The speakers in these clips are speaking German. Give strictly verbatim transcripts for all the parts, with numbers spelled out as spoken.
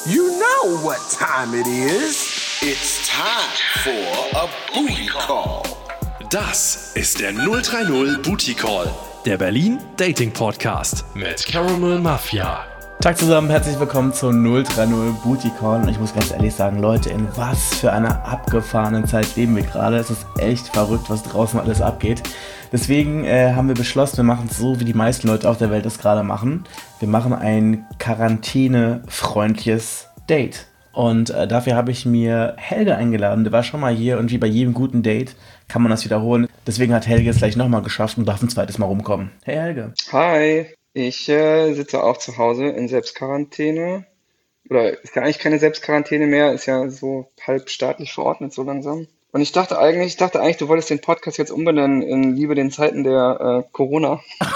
You know what time it is. It's time for a booty call. Das ist der null drei null Booty Call, der Berlin Dating Podcast mit Caramel Mafia. Tag zusammen, herzlich willkommen zu null drei null Booty Call. Und ich muss ganz ehrlich sagen, Leute, in was für einer abgefahrenen Zeit leben wir gerade. Es ist echt verrückt, was draußen alles abgeht. Deswegen äh, haben wir beschlossen, wir machen es so, wie die meisten Leute auf der Welt es gerade machen. Wir machen ein quarantänefreundliches Date. Und äh, dafür habe ich mir Helge eingeladen. Der war schon mal hier und wie bei jedem guten Date kann man das wiederholen. Deswegen hat Helge es gleich nochmal geschafft und darf ein zweites Mal rumkommen. Hey Helge. Hi, ich äh, sitze auch zu Hause in Selbstquarantäne. Oder ist ja eigentlich keine Selbstquarantäne mehr, ist ja so halb staatlich verordnet so langsam. Und ich dachte eigentlich, ich dachte eigentlich, du wolltest den Podcast jetzt umbenennen in Liebe den Zeiten der äh, Corona.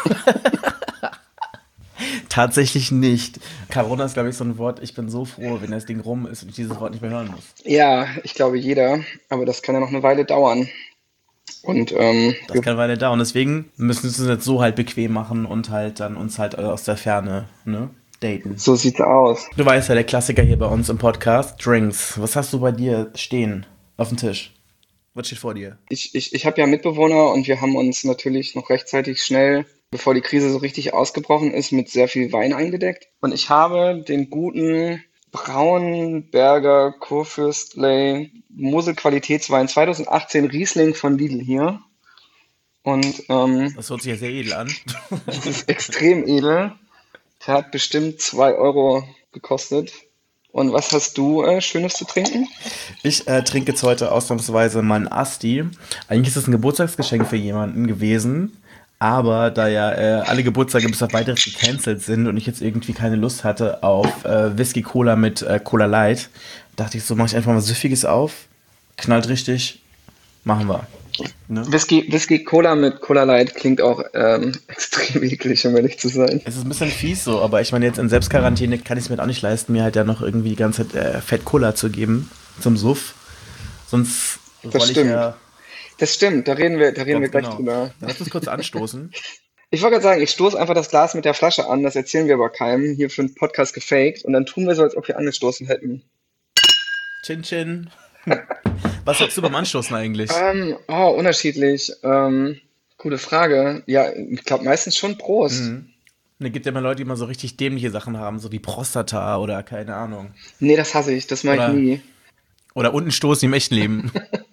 Tatsächlich nicht. Corona ist, glaube ich, so ein Wort, ich bin so froh, wenn das Ding rum ist und ich dieses Wort nicht mehr hören muss. Ja, ich glaube jeder, aber das kann ja noch eine Weile dauern. Und ähm, Das kann eine Weile dauern, deswegen müssen wir es jetzt so halt bequem machen und halt dann uns halt aus der Ferne, ne, daten. So sieht's aus. Du weißt ja, der Klassiker hier bei uns im Podcast, Drinks. Was hast du bei dir stehen auf dem Tisch? Was steht vor dir? Ich, ich, ich habe ja Mitbewohner und wir haben uns natürlich noch rechtzeitig schnell, bevor die Krise so richtig ausgebrochen ist, mit sehr viel Wein eingedeckt. Und ich habe den guten Braunberger Kurfürstler Mosel-Qualitätswein zwanzig achtzehn Riesling von Lidl hier. Und ähm, Das hört sich ja sehr edel an. das ist extrem edel. Der hat bestimmt zwei Euro gekostet. Und was hast du äh, Schönes zu trinken? Ich äh, trinke jetzt heute ausnahmsweise meinen Asti. Eigentlich ist es ein Geburtstagsgeschenk für jemanden gewesen. Aber da ja äh, alle Geburtstage bis auf weiteres gecancelt sind und ich jetzt irgendwie keine Lust hatte auf äh, Whisky Cola mit äh, Cola Light, dachte ich so, mache ich einfach mal Süffiges auf. Knallt richtig. Machen wir. Ne? Whisky, Whisky Cola mit Cola Light klingt auch ähm, extrem eklig, um ehrlich zu sein. Es ist ein bisschen fies so, aber ich meine, jetzt in Selbstquarantäne kann ich es mir halt auch nicht leisten, mir halt ja noch irgendwie die ganze Zeit äh, Fett Cola zu geben zum Suff. Sonst Das ich stimmt. ja. Das stimmt, da reden wir, da reden wir Ganz gleich genau. drüber. Lass uns kurz anstoßen. Ich wollte gerade sagen, ich stoße einfach das Glas mit der Flasche an, das erzählen wir aber keinem, hier für einen Podcast gefaked, und dann tun wir so, als ob wir angestoßen hätten. Chin Chin. Was sagst du beim Anstoßen eigentlich? Ähm, oh, unterschiedlich. Ähm, gute Frage. Ja, ich glaube meistens schon Prost. Mhm. Da gibt ja immer Leute, die immer so richtig dämliche Sachen haben, so wie Prostata oder keine Ahnung. Nee, das hasse ich, das mache Oder- ich nie. Oder unten stoßen im echten Leben.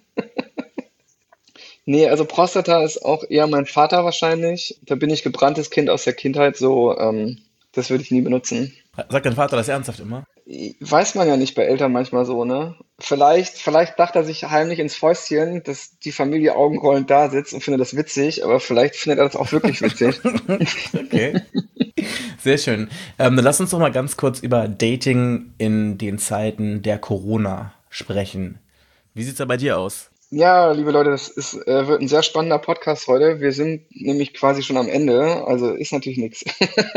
Nee, also Prostata ist auch eher mein Vater wahrscheinlich. Da bin ich gebranntes Kind aus der Kindheit, so, ähm, das würde ich nie benutzen. Sagt dein Vater das ernsthaft immer? Weiß man ja nicht bei Eltern manchmal so, ne? Vielleicht, vielleicht lacht er sich heimlich ins Fäustchen, dass die Familie augenrollend da sitzt und findet das witzig, aber vielleicht findet er das auch wirklich witzig. Okay. Sehr schön. Ähm, dann lass uns doch mal ganz kurz über Dating in den Zeiten der Corona sprechen. Wie sieht's da bei dir aus? Ja, liebe Leute, das ist, äh, wird ein sehr spannender Podcast heute. Wir sind nämlich quasi schon am Ende, also ist natürlich nichts.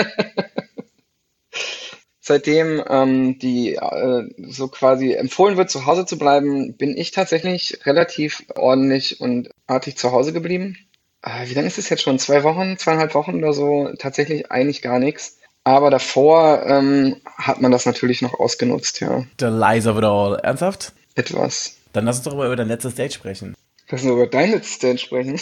Seitdem ähm, die äh, so quasi empfohlen wird, zu Hause zu bleiben, bin ich tatsächlich relativ ordentlich und artig zu Hause geblieben. Äh, wie lange ist es jetzt schon? Zwei Wochen, zweieinhalb Wochen oder so? Tatsächlich eigentlich gar nichts. Aber davor ähm, hat man das natürlich noch ausgenutzt, ja. The lies of it all. Ernsthaft? Etwas. Dann lass uns doch mal über dein letztes Date sprechen. Lass uns über dein letztes Date sprechen.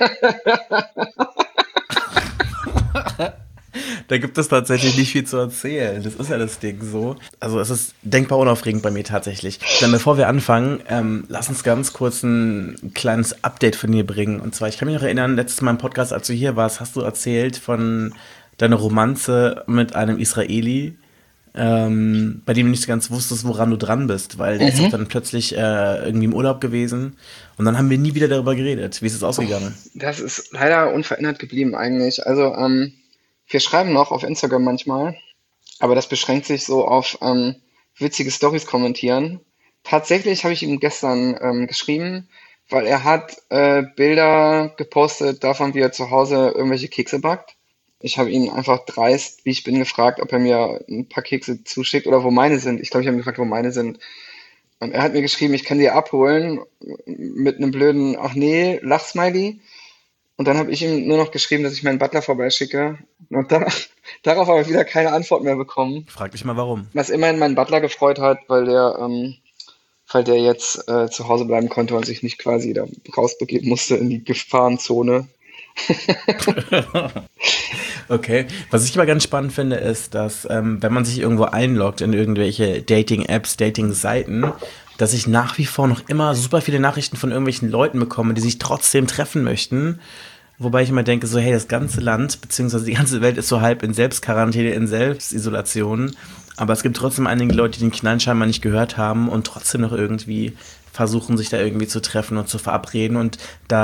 Da gibt es tatsächlich nicht viel zu erzählen. Das ist ja das Ding so. Also es ist denkbar unaufregend bei mir tatsächlich. Dann bevor wir anfangen, ähm, lass uns ganz kurz ein kleines Update von dir bringen. Und zwar, ich kann mich noch erinnern, letztes Mal im Podcast, als du hier warst, hast du erzählt von deiner Romanze mit einem Israeli, ähm, bei dem du nicht ganz wusstest, woran du dran bist, weil der ist Mhm. doch dann plötzlich äh, irgendwie im Urlaub gewesen. Und dann haben wir nie wieder darüber geredet. Wie ist es ausgegangen? Das ist leider unverändert geblieben eigentlich. Also ähm, wir schreiben noch auf Instagram manchmal, aber das beschränkt sich so auf ähm, witzige Storys kommentieren. Tatsächlich habe ich ihm gestern ähm, geschrieben, weil er hat äh, Bilder gepostet davon, wie er zu Hause irgendwelche Kekse backt. Ich habe ihn einfach dreist, wie ich bin, gefragt, ob er mir ein paar Kekse zuschickt oder wo meine sind. Ich glaube, ich habe ihn gefragt, wo meine sind. Und er hat mir geschrieben, ich kann die abholen mit einem blöden, ach nee, Lachsmiley. Und dann habe ich ihm nur noch geschrieben, dass ich meinen Butler vorbeischicke. Und da, Darauf habe ich wieder keine Antwort mehr bekommen. Frag dich mal warum. Was immerhin meinen Butler gefreut hat, weil der, ähm, weil der jetzt äh, zu Hause bleiben konnte und sich nicht quasi da rausbegeben musste in die Gefahrenzone. Okay, was ich aber ganz spannend finde, ist, dass ähm, wenn man sich irgendwo einloggt in irgendwelche Dating-Apps, Dating-Seiten, dass ich nach wie vor noch immer super viele Nachrichten von irgendwelchen Leuten bekomme, die sich trotzdem treffen möchten. Wobei ich immer denke, so hey, das ganze Land, beziehungsweise die ganze Welt ist so halb in Selbstquarantäne, in Selbstisolation. Aber es gibt trotzdem einige Leute, die den Knall scheinbar nicht gehört haben und trotzdem noch irgendwie versuchen, sich da irgendwie zu treffen und zu verabreden und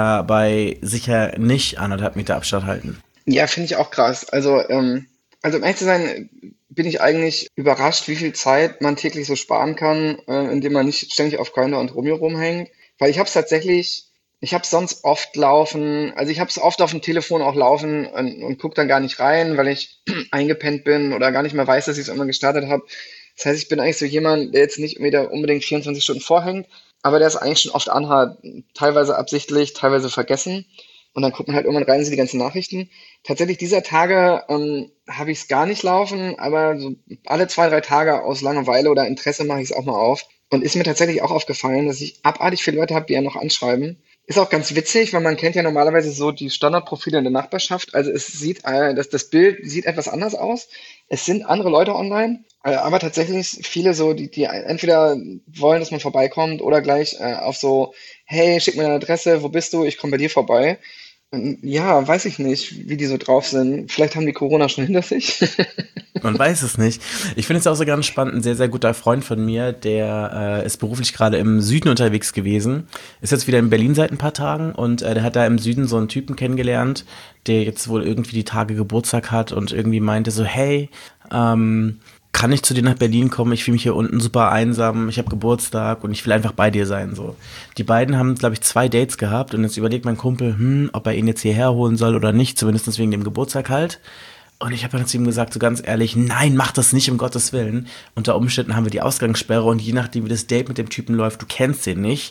dabei sicher nicht anderthalb Meter Abstand halten. Ja, finde ich auch krass. Also, ähm, also um ehrlich zu sein, bin ich eigentlich überrascht, wie viel Zeit man täglich so sparen kann, äh, indem man nicht ständig auf Grindr und Romeo rumhängt. Weil ich habe es tatsächlich, ich habe es sonst oft laufen, also ich habe es oft auf dem Telefon auch laufen und, und gucke dann gar nicht rein, weil ich eingepennt bin oder gar nicht mehr weiß, dass ich es immer gestartet habe. Das heißt, ich bin eigentlich so jemand, der jetzt nicht wieder unbedingt vierundzwanzig Stunden vorhängt, aber der es eigentlich schon oft anhat, teilweise absichtlich, teilweise vergessen. Und dann guckt man halt irgendwann rein, sind die ganzen Nachrichten. Tatsächlich dieser Tage ähm, habe ich es gar nicht laufen, aber so alle zwei, drei Tage aus Langeweile oder Interesse mache ich es auch mal auf. Und ist mir tatsächlich auch aufgefallen, dass ich abartig viele Leute habe, die ja noch anschreiben. Ist auch ganz witzig, weil man kennt ja normalerweise so die Standardprofile in der Nachbarschaft. Also es sieht, äh, das, das Bild sieht etwas anders aus. Es sind andere Leute online, äh, aber tatsächlich viele so, die, die entweder wollen, dass man vorbeikommt oder gleich äh, auf so, hey, schick mir deine Adresse, wo bist du? Ich komme bei dir vorbei. Und ja, weiß ich nicht, wie die so drauf sind. Vielleicht haben die Corona schon hinter sich. Man weiß es nicht. Ich finde es auch so ganz spannend, ein sehr, sehr guter Freund von mir, der äh, ist beruflich gerade im Süden unterwegs gewesen, ist jetzt wieder in Berlin seit ein paar Tagen und äh, der hat da im Süden so einen Typen kennengelernt, der jetzt wohl irgendwie die Tage Geburtstag hat und irgendwie meinte so, hey, ähm, kann ich zu dir nach Berlin kommen? Ich fühle mich hier unten super einsam, ich habe Geburtstag und ich will einfach bei dir sein. So. Die beiden haben, glaube ich, zwei Dates gehabt und jetzt überlegt mein Kumpel, hm, ob er ihn jetzt hierher holen soll oder nicht, zumindest wegen dem Geburtstag halt. Und ich habe dann zu ihm gesagt, so ganz ehrlich, nein, mach das nicht, um Gottes Willen. Unter Umständen haben wir die Ausgangssperre und je nachdem, wie das Date mit dem Typen läuft, du kennst den nicht,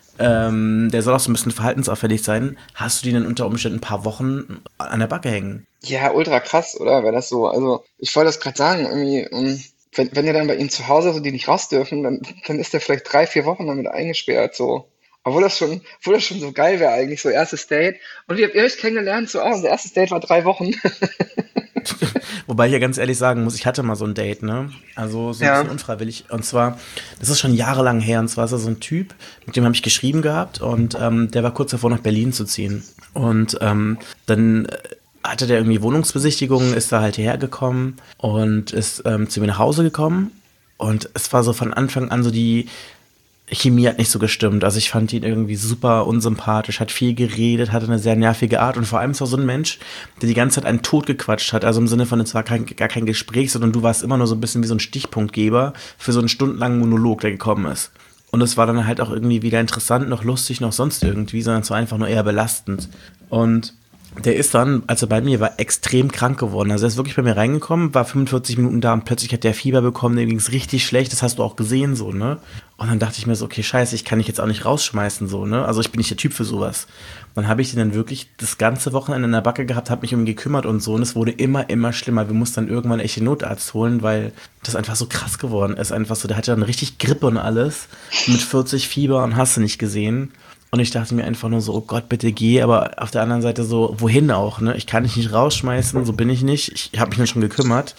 ähm, der soll auch so ein bisschen verhaltensauffällig sein, hast du den in unter Umständen ein paar Wochen an der Backe hängen. Ja, ultra krass, oder? Wäre das so. Also, ich wollte das gerade sagen, irgendwie, um, wenn, wenn ihr dann bei ihm zu Hause so die nicht raus dürfen, dann, dann ist der vielleicht drei, vier Wochen damit eingesperrt, so. Obwohl das schon, obwohl das schon so geil wäre eigentlich, so erstes Date. Und wie habt ihr euch kennengelernt? So, ah, unser erstes Date war drei Wochen. Wobei ich ja ganz ehrlich sagen muss, ich hatte mal so ein Date, ne? Also so ein Ja. bisschen unfreiwillig. Und zwar, das ist schon jahrelang her. Und zwar ist er so ein Typ, mit dem habe ich geschrieben gehabt. Und ähm, der war kurz davor, nach Berlin zu ziehen. Und ähm, dann äh, hatte der irgendwie Wohnungsbesichtigungen, ist da halt hierher gekommen und ist ähm, zu mir nach Hause gekommen. Und es war so von Anfang an so die Chemie hat nicht so gestimmt. Also ich fand ihn irgendwie super unsympathisch, hat viel geredet, hatte eine sehr nervige Art und vor allem ist er so ein Mensch, der die ganze Zeit einen tot gequatscht hat. Also im Sinne von, es war kein, gar kein Gespräch, sondern du warst immer nur so ein bisschen wie so ein Stichpunktgeber für so einen stundenlangen Monolog, der gekommen ist. Und es war dann halt auch irgendwie weder interessant, noch lustig, noch sonst irgendwie, sondern es war einfach nur eher belastend. Und der ist dann, als er bei mir war, extrem krank geworden. Also er ist wirklich bei mir reingekommen, war fünfundvierzig Minuten da und plötzlich hat der Fieber bekommen, dem ging es richtig schlecht, das hast du auch gesehen, so, ne? Und dann dachte ich mir so, okay, scheiße, ich kann dich jetzt auch nicht rausschmeißen, so, ne? Also ich bin nicht der Typ für sowas. Und dann habe ich den dann wirklich das ganze Wochenende in der Backe gehabt, habe mich um ihn gekümmert und so und es wurde immer, immer schlimmer. Wir mussten dann irgendwann echt den Notarzt holen, weil das einfach so krass geworden ist. Einfach so, der hatte dann richtig Grippe und alles, mit vierzig Fieber und hast du nicht gesehen. Und ich dachte mir einfach nur so, oh Gott, bitte geh, aber auf der anderen Seite so, wohin auch, ne? Ich kann dich nicht rausschmeißen, so bin ich nicht. Ich habe mich dann schon gekümmert.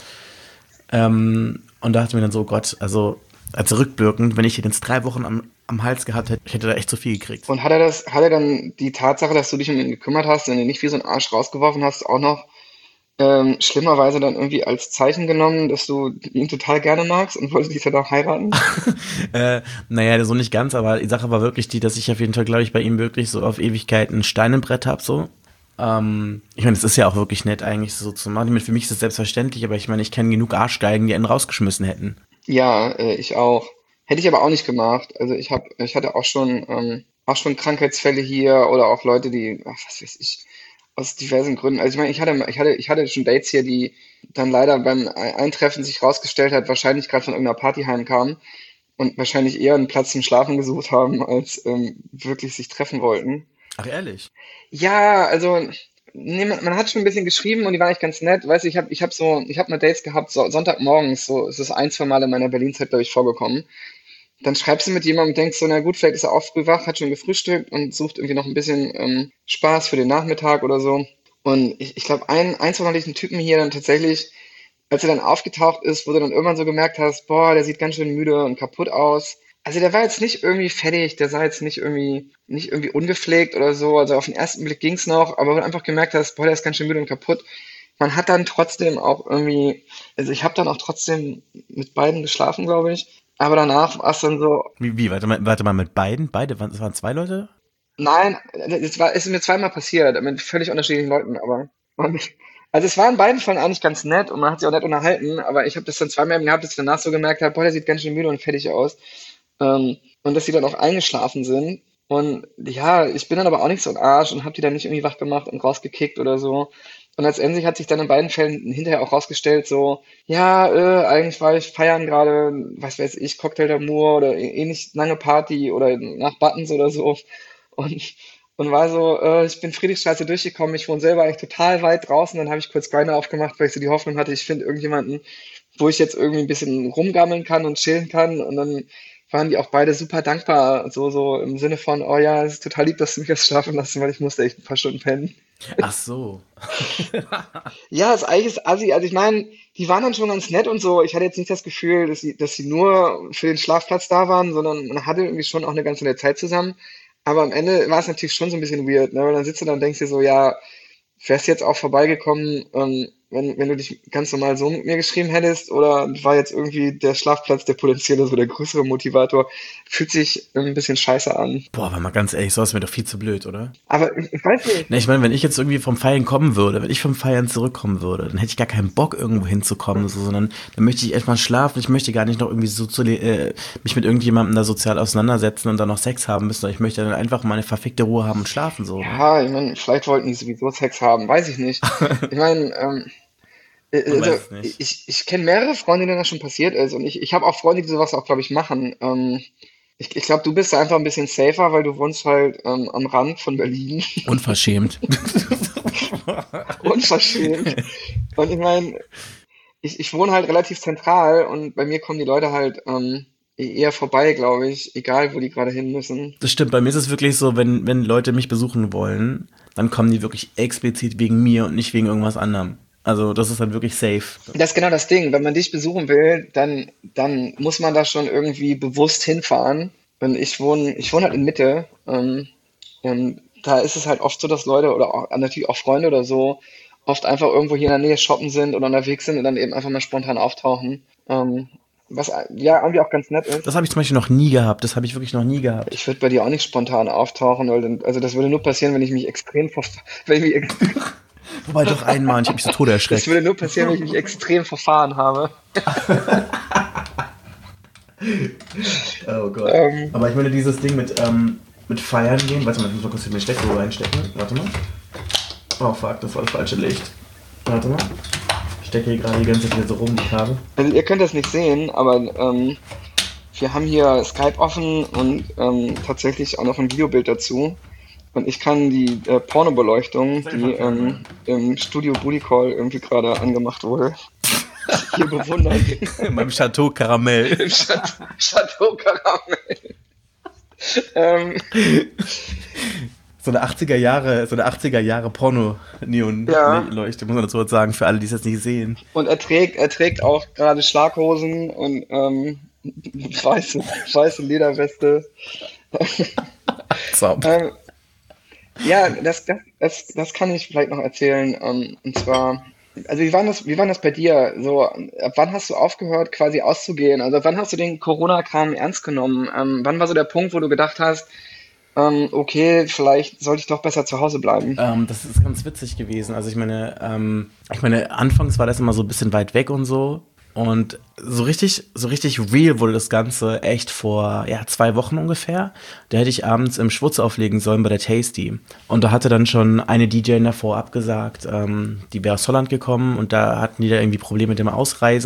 Ähm, und dachte mir dann so, oh Gott, also als rückwirkend, wenn ich ihn jetzt drei Wochen am, am Hals gehabt hätte, ich hätte da echt zu viel gekriegt. Und hat er das, hat er dann die Tatsache, dass du dich um ihn gekümmert hast und ihn nicht wie so ein Arsch rausgeworfen hast, auch noch ähm, schlimmerweise dann irgendwie als Zeichen genommen, dass du ihn total gerne magst und wolltest dich dann auch heiraten? äh, naja, so nicht ganz, aber die Sache war wirklich die, dass ich auf jeden Fall, glaube ich, bei ihm wirklich so auf Ewigkeit ein Stein im Brett habe, so. Ähm, ich meine, es ist ja auch wirklich nett eigentlich so zu machen. Ich meine, für mich ist das selbstverständlich, aber ich meine, ich kenne genug Arschgeigen, die einen rausgeschmissen hätten. Ja, äh, ich auch. Hätte ich aber auch nicht gemacht. Also ich habe, ich hatte auch schon, ähm, auch schon Krankheitsfälle hier oder auch Leute, die, ach, was weiß ich, aus diversen Gründen. Also ich meine, ich hatte, ich hatte, ich hatte schon Dates hier, die dann leider beim Eintreffen sich rausgestellt hat, wahrscheinlich gerade von irgendeiner Party heimkamen und wahrscheinlich eher einen Platz zum Schlafen gesucht haben, als ähm, wirklich sich treffen wollten. Ach, ehrlich? Ja, also nee, man, man hat schon ein bisschen geschrieben und die war eigentlich ganz nett. Weißt du, ich habe ich hab so, ich habe mal Dates gehabt, so, Sonntagmorgens, so, es ist ein, zwei Mal in meiner Berlin-Zeit, glaube ich, vorgekommen. Dann schreibst du mit jemandem und denkst so, na gut, vielleicht ist er auch früh wach, hat schon gefrühstückt und sucht irgendwie noch ein bisschen ähm, Spaß für den Nachmittag oder so. Und ich, ich glaube, ein, ein, zwei Mal hatte ich einen Typen hier dann tatsächlich, als er dann aufgetaucht ist, wo du dann irgendwann so gemerkt hast, boah, der sieht ganz schön müde und kaputt aus. Also der war jetzt nicht irgendwie fertig, der sah jetzt nicht irgendwie, nicht irgendwie ungepflegt oder so. Also auf den ersten Blick ging's noch, aber wo du einfach gemerkt hast, boah, der ist ganz schön müde und kaputt. Man hat dann trotzdem auch irgendwie, also ich habe dann auch trotzdem mit beiden geschlafen, glaube ich. Aber danach war es dann so, Wie, wie, warte mal, warte mal, mit beiden? Beide? Waren- Das waren zwei Leute? nein, es war, es ist mir zweimal passiert, mit völlig unterschiedlichen Leuten, aber und ich, also es war in beiden Fällen eigentlich ganz nett und man hat sich auch nett unterhalten, aber ich habe das dann zweimal eben gehabt, dass ich danach so gemerkt habe, boah, der sieht ganz schön müde und fertig aus. Ähm, und dass die dann auch eingeschlafen sind. Und ja, ich bin dann aber auch nicht so ein Arsch und habe die dann nicht irgendwie wach gemacht und rausgekickt oder so. Und letztendlich hat sich dann in beiden Fällen hinterher auch rausgestellt, so, ja, äh, eigentlich war ich feiern gerade, was weiß ich, Cocktail d'Amour oder ähnlich lange Party oder nach Buttons oder so. Und, und war so, äh, ich bin Friedrichstraße durchgekommen, ich wohne selber eigentlich total weit draußen, dann habe ich kurz Grindr aufgemacht, weil ich so die Hoffnung hatte, ich finde irgendjemanden, wo ich jetzt irgendwie ein bisschen rumgammeln kann und chillen kann. Und dann waren die auch beide super dankbar, so, so im Sinne von, oh ja, es ist total lieb, dass du mich jetzt schlafen lassen, weil ich musste echt ein paar Stunden pennen. Ach so. Ja, das eigentlich ist assi. Also ich meine, die waren dann schon ganz nett und so. Ich hatte jetzt nicht das Gefühl, dass sie, dass sie nur für den Schlafplatz da waren, sondern man hatte irgendwie schon auch eine ganze nette Zeit zusammen. Aber am Ende war es natürlich schon so ein bisschen weird, ne? Weil dann sitzt du da und denkst dir so, ja, wärst jetzt auch vorbeigekommen, ähm, wenn, wenn du dich ganz normal so mit mir geschrieben hättest, oder war jetzt irgendwie der Schlafplatz der potenzielle, so der größere Motivator, fühlt sich ein bisschen scheiße an. Boah, aber mal ganz ehrlich, so ist mir doch viel zu blöd, oder? Aber ich, ich weiß nicht. Ne, ich meine, wenn ich jetzt irgendwie vom Feiern kommen würde, wenn ich vom Feiern zurückkommen würde, dann hätte ich gar keinen Bock, irgendwo hinzukommen, so, sondern dann möchte ich erstmal schlafen. Ich möchte gar nicht noch irgendwie so zu, äh, mich mit irgendjemandem da sozial auseinandersetzen und dann noch Sex haben müssen. Ich möchte dann einfach meine verfickte Ruhe haben und schlafen, so. Ja, ich meine, vielleicht wollten die sowieso Sex haben, weiß ich nicht. Ich meine, ähm, äh, Man also, weiß es nicht. ich, ich kenne mehrere Freunde, denen das schon passiert ist, und ich, ich habe auch Freunde, die sowas auch, glaube ich, machen. Ähm, ich ich glaube, du bist da einfach ein bisschen safer, weil du wohnst halt ähm, am Rand von Berlin. Unverschämt. Unverschämt. Und ich meine, ich, ich wohne halt relativ zentral und bei mir kommen die Leute halt ähm, eher vorbei, glaube ich, egal wo die gerade hin müssen. Das stimmt, bei mir ist es wirklich so, wenn, wenn Leute mich besuchen wollen, dann kommen die wirklich explizit wegen mir und nicht wegen irgendwas anderem. Also das ist dann wirklich safe. Das ist genau das Ding. Wenn man dich besuchen will, dann, dann muss man da schon irgendwie bewusst hinfahren. Und ich wohne, ich wohne halt in Mitte. Ähm, und da ist es halt oft so, dass Leute oder auch, natürlich auch Freunde oder so oft einfach irgendwo hier in der Nähe shoppen sind oder unterwegs sind und dann eben einfach mal spontan auftauchen. Ähm, was ja irgendwie auch ganz nett ist. Das habe ich zum Beispiel noch nie gehabt. Das habe ich wirklich noch nie gehabt. Ich würde bei dir auch nicht spontan auftauchen, weil dann, also das würde nur passieren, wenn ich mich extrem verf wenn ich mich ex Wobei doch einmal, ich habe mich so tot das erschreckt. würde nur passieren, wenn ich mich extrem verfahren habe. Oh Gott. Ähm, Aber ich meine, dieses Ding mit, ähm, mit Feiern gehen, warte mal, ich muss mal kurz in den Steckdose reinstecken. Warte mal. Oh fuck, das war das falsche Licht. Warte mal. Ich stecke hier gerade die ganze Zeit hier so rum, die Kabel. Also ihr könnt das nicht sehen, aber ähm, wir haben hier Skype offen und ähm, tatsächlich auch noch ein Videobild dazu. Und ich kann die äh, Pornobeleuchtung, die ähm, im Studio Booty Call irgendwie gerade angemacht wurde, hier bewundern. In meinem Chateau Karamell. Im Chateau, Chateau Karamell. ähm, So eine achtziger Jahre, so eine achtziger Jahre Porno-Neon-Leuchte, Ja. muss man dazu was sagen, für alle, die es jetzt nicht sehen. und er trägt, er trägt auch gerade Schlaghosen und ähm, weiße, weiße Lederweste. Zauber. Ähm, ja, das, das, das, das kann ich vielleicht noch erzählen. Ähm, und zwar, also wie war das, wie war das bei dir? So, ab wann hast du aufgehört, quasi auszugehen? Also ab wann hast du den Corona-Kram ernst genommen? Ähm, wann war so der Punkt, wo du gedacht hast, ähm, okay, vielleicht sollte ich doch besser zu Hause bleiben? Ähm, das ist ganz witzig gewesen. Also ich meine, ähm, ich meine, anfangs war das immer so ein bisschen weit weg und so. Und so richtig, so richtig real wurde das Ganze echt vor, ja, zwei Wochen ungefähr. Da hätte ich abends im Schwutz auflegen sollen bei der Tasty. Und da hatte dann schon eine D J davor abgesagt, ähm, die wäre aus Holland gekommen und da hatten die da irgendwie Probleme mit dem Ausreisen.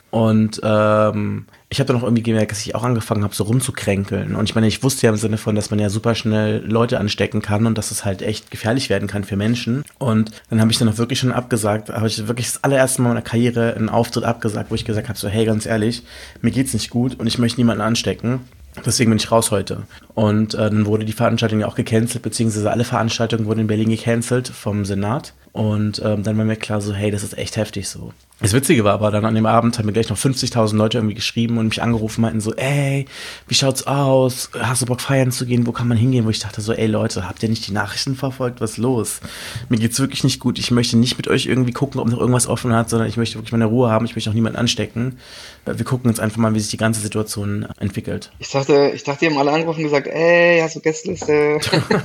Und ähm, ich habe dann auch irgendwie gemerkt, dass ich auch angefangen habe, so rumzukränkeln. Und ich meine, ich wusste ja im Sinne von, dass man ja super schnell Leute anstecken kann und dass es halt echt gefährlich werden kann für Menschen. Und dann habe ich dann auch wirklich schon abgesagt, habe ich wirklich das allererste Mal in meiner Karriere einen Auftritt abgesagt, wo ich gesagt habe, so hey, ganz ehrlich, mir geht's nicht gut und ich möchte niemanden anstecken. Deswegen bin ich raus heute. Und äh, dann wurde die Veranstaltung ja auch gecancelt, beziehungsweise alle Veranstaltungen wurden in Berlin gecancelt vom Senat. Und ähm, dann war mir klar so, hey, das ist echt heftig so. Das Witzige war aber dann an dem Abend haben mir gleich noch fünfzigtausend Leute irgendwie geschrieben und mich angerufen, meinten so, ey, wie schaut's aus? Hast du Bock feiern zu gehen? Wo kann man hingehen? Wo ich dachte so, ey Leute, habt ihr nicht die Nachrichten verfolgt? Was ist los? Mir geht's wirklich nicht gut. Ich möchte nicht mit euch irgendwie gucken, ob noch irgendwas offen hat, sondern ich möchte wirklich meine Ruhe haben. Ich möchte auch niemanden anstecken. Wir gucken uns einfach mal, wie sich die ganze Situation entwickelt. Ich dachte, ich dachte, die haben alle angerufen und gesagt, ey, hast du Gästeliste?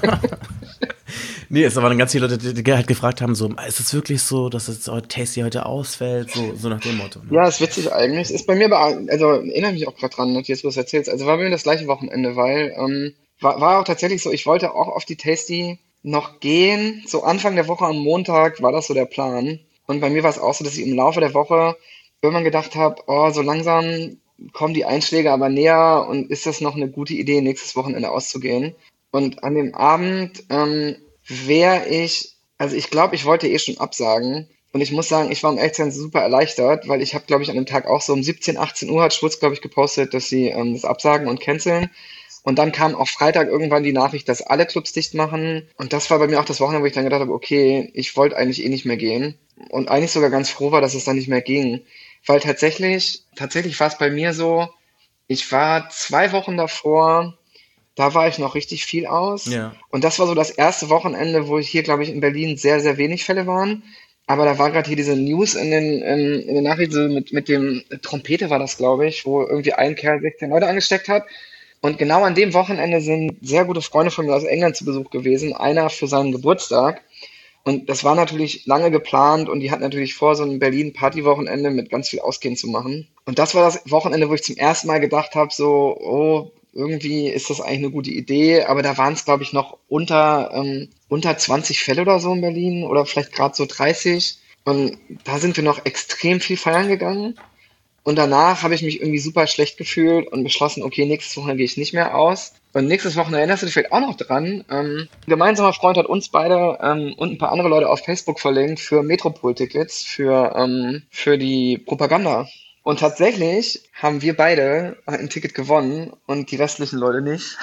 Nee, es waren ganz viele Leute, die halt gefragt haben, so, ist es wirklich so, dass das Tasty heute ausfällt? So, so nach dem Motto. Ne? Ja, ist witzig eigentlich. Ist bei mir, bei, also erinnere mich auch gerade dran, jetzt wo du es erzählst. Also war bei mir das gleiche Wochenende, weil ähm, war, war auch tatsächlich so, ich wollte auch auf die Tasty noch gehen. So Anfang der Woche am Montag war das so der Plan. Und bei mir war es auch so, dass ich im Laufe der Woche irgendwann gedacht habe, oh, so langsam kommen die Einschläge aber näher und ist das noch eine gute Idee, nächstes Wochenende auszugehen? Und an dem Abend ähm, wäre ich, also ich glaube, ich wollte eh schon absagen. Und ich muss sagen, ich war um ehrlich zu sein super erleichtert, weil ich habe, glaube ich, an dem Tag auch so um siebzehn, achtzehn Uhr hat Schwutz, glaube ich, gepostet, dass sie ähm, das absagen und canceln. Und dann kam auch Freitag irgendwann die Nachricht, dass alle Clubs dicht machen. Und das war bei mir auch das Wochenende, wo ich dann gedacht habe, okay, ich wollte eigentlich eh nicht mehr gehen. Und eigentlich sogar ganz froh war, dass es dann nicht mehr ging. Weil tatsächlich, tatsächlich war es bei mir so, ich war zwei Wochen davor, da war ich noch richtig viel aus. Ja. Und das war so das erste Wochenende, wo ich hier, glaube ich, in Berlin sehr, sehr wenig Fälle waren. Aber da war gerade hier diese News in den, in, in den Nachrichten so mit, mit dem Trompete war das, glaube ich, wo irgendwie ein Kerl sechzehn Leute angesteckt hat. Und genau an dem Wochenende sind sehr gute Freunde von mir aus England zu Besuch gewesen. Einer für seinen Geburtstag. Und das war natürlich lange geplant und die hatten natürlich vor, so ein Berlin-Party-Wochenende mit ganz viel Ausgehen zu machen. Und das war das Wochenende, wo ich zum ersten Mal gedacht habe, so, oh, irgendwie ist das eigentlich eine gute Idee. Aber da waren es, glaube ich, noch unter, ähm, unter zwanzig Fälle oder so in Berlin oder vielleicht gerade so dreißig. Und da sind wir noch extrem viel feiern gegangen. Und danach habe ich mich irgendwie super schlecht gefühlt und beschlossen, okay, nächstes Wochenende gehe ich nicht mehr aus. Und nächstes Wochenende erinnerst du dich vielleicht auch noch dran. Ähm, ein gemeinsamer Freund hat uns beide ähm, und ein paar andere Leute auf Facebook verlinkt für Metropol-Tickets, für, ähm, für die Propaganda. Und tatsächlich haben wir beide ein Ticket gewonnen und die restlichen Leute nicht.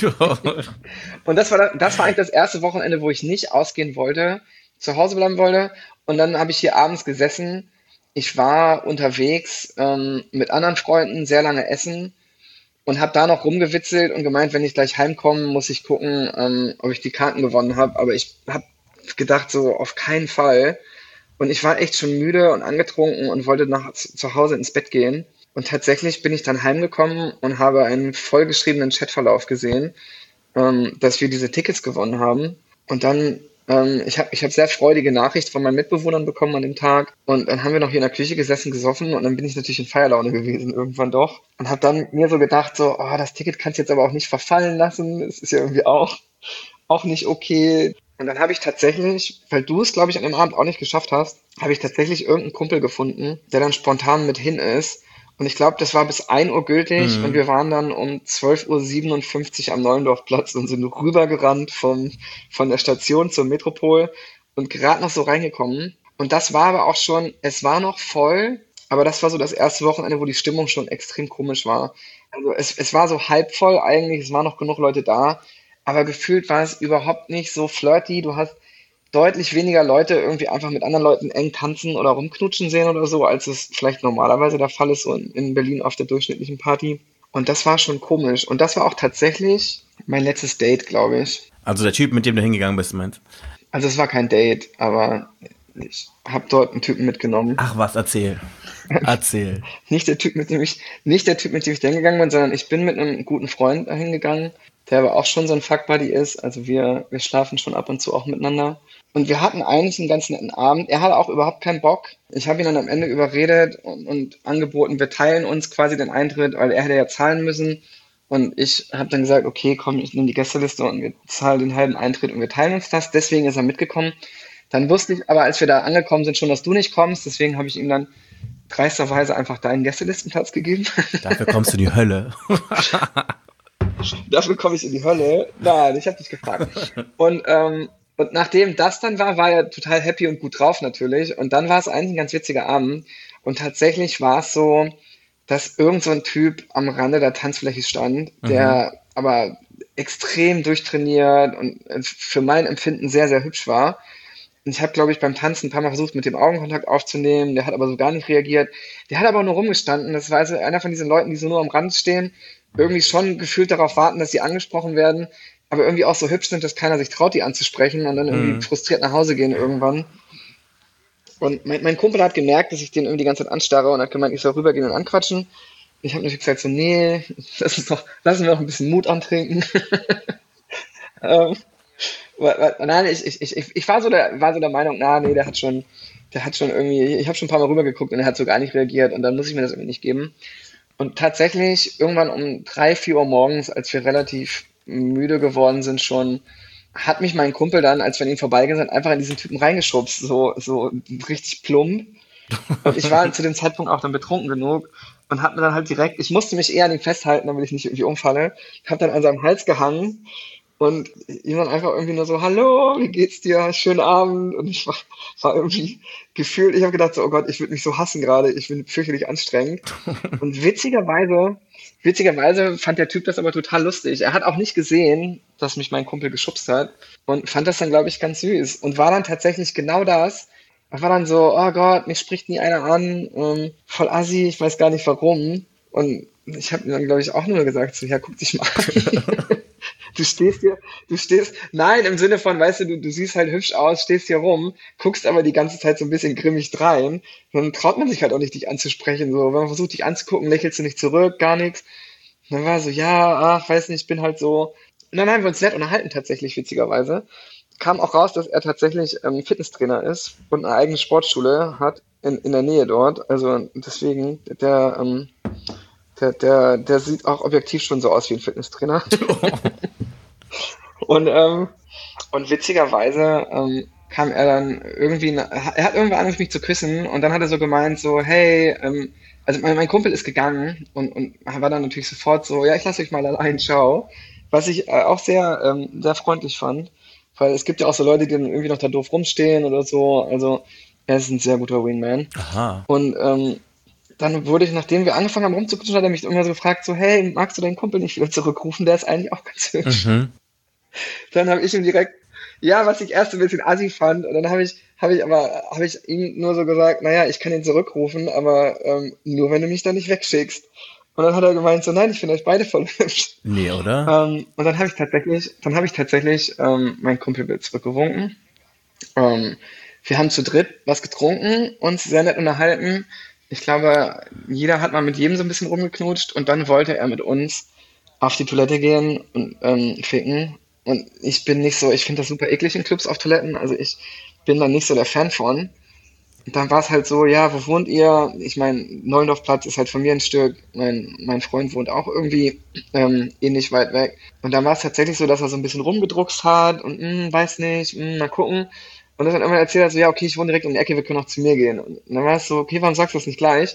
Und das war, das war eigentlich das erste Wochenende, wo ich nicht ausgehen wollte, zu Hause bleiben wollte. Und dann habe ich hier abends gesessen. Ich war unterwegs ähm, mit anderen Freunden, sehr lange essen und habe da noch rumgewitzelt und gemeint, wenn ich gleich heimkomme, muss ich gucken, ähm, ob ich die Karten gewonnen habe. Aber ich habe gedacht, so auf keinen Fall. Und ich war echt schon müde und angetrunken und wollte nach zu Hause ins Bett gehen. Und tatsächlich bin ich dann heimgekommen und habe einen vollgeschriebenen Chatverlauf gesehen, ähm, dass wir diese Tickets gewonnen haben. Und dann Ähm, ich habe ich hab sehr freudige Nachricht von meinen Mitbewohnern bekommen an dem Tag und dann haben wir noch hier in der Küche gesessen, gesoffen und dann bin ich natürlich in Feierlaune gewesen irgendwann doch und habe dann mir so gedacht, so, oh, das Ticket kannst du jetzt aber auch nicht verfallen lassen, es ist ja irgendwie auch, auch nicht okay. Und dann habe ich tatsächlich, weil du es, glaube ich, an dem Abend auch nicht geschafft hast, habe ich tatsächlich irgendeinen Kumpel gefunden, der dann spontan mit hin ist. Und ich glaube, das war bis ein Uhr gültig mhm. und wir waren dann um zwölf Uhr siebenundfünfzig am Neuendorfplatz und sind rübergerannt vom, von der Station zur Metropol und gerade noch so reingekommen. Und das war aber auch schon, es war noch voll, aber das war so das erste Wochenende, wo die Stimmung schon extrem komisch war. Also es, es war so halb voll eigentlich, es waren noch genug Leute da, aber gefühlt war es überhaupt nicht so flirty. Du hast deutlich weniger Leute irgendwie einfach mit anderen Leuten eng tanzen oder rumknutschen sehen oder so, als es vielleicht normalerweise der Fall ist, so in, in Berlin auf der durchschnittlichen Party. Und das war schon komisch. Und das war auch tatsächlich mein letztes Date, glaube ich. Also der Typ, mit dem du hingegangen bist, meinst? Also es war kein Date, aber ich habe dort einen Typen mitgenommen. Ach was, erzähl. Erzähl. nicht der Typ, mit dem ich, nicht der Typ, mit dem ich da hingegangen bin, sondern ich bin mit einem guten Freund da hingegangen, der aber auch schon so ein Fuck-Buddy ist. Also wir, wir schlafen schon ab und zu auch miteinander. Und wir hatten eigentlich einen ganz netten Abend. Er hatte auch überhaupt keinen Bock. Ich habe ihn dann am Ende überredet und, und angeboten, wir teilen uns quasi den Eintritt, weil er hätte ja zahlen müssen. Und ich habe dann gesagt, okay, komm, ich nehme die Gästeliste und wir zahlen den halben Eintritt und wir teilen uns das. Deswegen ist er mitgekommen. Dann wusste ich aber, als wir da angekommen sind, schon, dass du nicht kommst. Deswegen habe ich ihm dann dreisterweise einfach deinen Gästelistenplatz gegeben. Dafür kommst du in die Hölle. Dafür komme ich in die Hölle. Nein, ich habe dich gefragt. Und, ähm, und nachdem das dann war, war er total happy und gut drauf natürlich. Und dann war es eigentlich ein ganz witziger Abend. Und tatsächlich war es so, dass irgend so ein Typ am Rande der Tanzfläche stand, der mhm. aber extrem durchtrainiert und für mein Empfinden sehr, sehr hübsch war. Und ich habe, glaube ich, beim Tanzen ein paar Mal versucht, mit dem Augenkontakt aufzunehmen. Der hat aber so gar nicht reagiert. Der hat aber nur rumgestanden. Das war also einer von diesen Leuten, die so nur am Rand stehen, irgendwie schon gefühlt darauf warten, dass sie angesprochen werden, aber irgendwie auch so hübsch sind, dass keiner sich traut, die anzusprechen und dann irgendwie mhm. frustriert nach Hause gehen irgendwann. Und mein, mein Kumpel hat gemerkt, dass ich den irgendwie die ganze Zeit anstarre und hat gemeint, ich soll rübergehen und anquatschen. Ich habe natürlich gesagt so, nee, lass uns doch, lassen wir noch ein bisschen Mut antrinken. ähm, Nein, ich, ich, ich, ich war so der, war so der Meinung, na, nee, der hat schon, der hat schon irgendwie, ich habe schon ein paar Mal rübergeguckt und er hat so gar nicht reagiert und dann muss ich mir das irgendwie nicht geben. Und tatsächlich irgendwann um drei, vier Uhr morgens, als wir relativ müde geworden sind schon, hat mich mein Kumpel dann, als wir an ihm vorbeigegangen sind, einfach in diesen Typen reingeschubst, so, so richtig plump. Und ich war zu dem Zeitpunkt auch dann betrunken genug und hab mir dann halt direkt, ich musste mich eher an ihm festhalten, damit ich nicht irgendwie umfalle, hab dann an seinem Hals gehangen. Und ihm dann einfach irgendwie nur so, hallo, wie geht's dir? Schönen Abend. Und ich war, war irgendwie gefühlt, ich habe gedacht so, oh Gott, ich würde mich so hassen gerade, ich bin fürchterlich anstrengend. Und witzigerweise, witzigerweise fand der Typ das aber total lustig. Er hat auch nicht gesehen, dass mich mein Kumpel geschubst hat und fand das dann, glaube ich, ganz süß. Und war dann tatsächlich genau das. Er war dann so, oh Gott, mich spricht nie einer an, ähm, voll assi, ich weiß gar nicht warum. Und ich habe ihm dann, glaube ich, auch nur gesagt, so, ja, guck dich mal an. Du stehst hier, du stehst, nein, im Sinne von, weißt du, du, du siehst halt hübsch aus, stehst hier rum, guckst aber die ganze Zeit so ein bisschen grimmig drein, dann traut man sich halt auch nicht, dich anzusprechen, so, wenn man versucht, dich anzugucken, lächelst du nicht zurück, gar nichts. Und dann war so, ja, ach, weiß nicht, ich bin halt so, und dann haben wir uns nett unterhalten, tatsächlich, witzigerweise. Kam auch raus, dass er tatsächlich ähm, Fitnesstrainer ist und eine eigene Sportschule hat, in, in der Nähe dort, also deswegen, der, ähm, der, der, der sieht auch objektiv schon so aus wie ein Fitnesstrainer. Und, ähm, und witzigerweise ähm, kam er dann irgendwie, er hat irgendwann angefangen, mich zu küssen und dann hat er so gemeint, so, hey, ähm, also mein, mein Kumpel ist gegangen und, und war dann natürlich sofort so, ja, ich lasse euch mal allein, ciao. Was ich äh, auch sehr, ähm, sehr freundlich fand, weil es gibt ja auch so Leute, die dann irgendwie noch da doof rumstehen oder so, also er ist ein sehr guter Wingman. Aha. Und ähm, dann wurde ich, nachdem wir angefangen haben rumzukutschen, hat er mich immer so gefragt, so, hey, magst du deinen Kumpel nicht wieder zurückrufen? Der ist eigentlich auch ganz hübsch. Mhm. Dann habe ich ihm direkt, ja, was ich erst ein bisschen assi fand, und dann habe ich, habe ich aber, habe ich ihm nur so gesagt, naja, ich kann ihn zurückrufen, aber ähm, nur wenn du mich da nicht wegschickst. Und dann hat er gemeint, so, nein, ich finde euch beide voll hübsch. Nee, oder? Ähm, und dann habe ich tatsächlich, dann habe ich tatsächlich ähm, meinen Kumpel wieder zurückgewunken. Ähm, wir haben zu dritt was getrunken, uns sehr nett unterhalten. Ich glaube, jeder hat mal mit jedem so ein bisschen rumgeknutscht und dann wollte er mit uns auf die Toilette gehen und ähm, ficken. Und ich bin nicht so, ich finde das super eklig in Clubs auf Toiletten, also ich bin da nicht so der Fan von. Und dann war es halt so, ja, wo wohnt ihr? Ich meine, Neulendorfplatz ist halt von mir ein Stück, mein, mein Freund wohnt auch irgendwie ähm, ähnlich weit weg. Und dann war es tatsächlich so, dass er so ein bisschen rumgedruckst hat und mh, weiß nicht, mh, mal gucken. Und dann hat er immer erzählt, also, ja, okay, ich wohne direkt um die Ecke, wir können auch zu mir gehen. Und dann war es so, okay, warum sagst du das nicht gleich?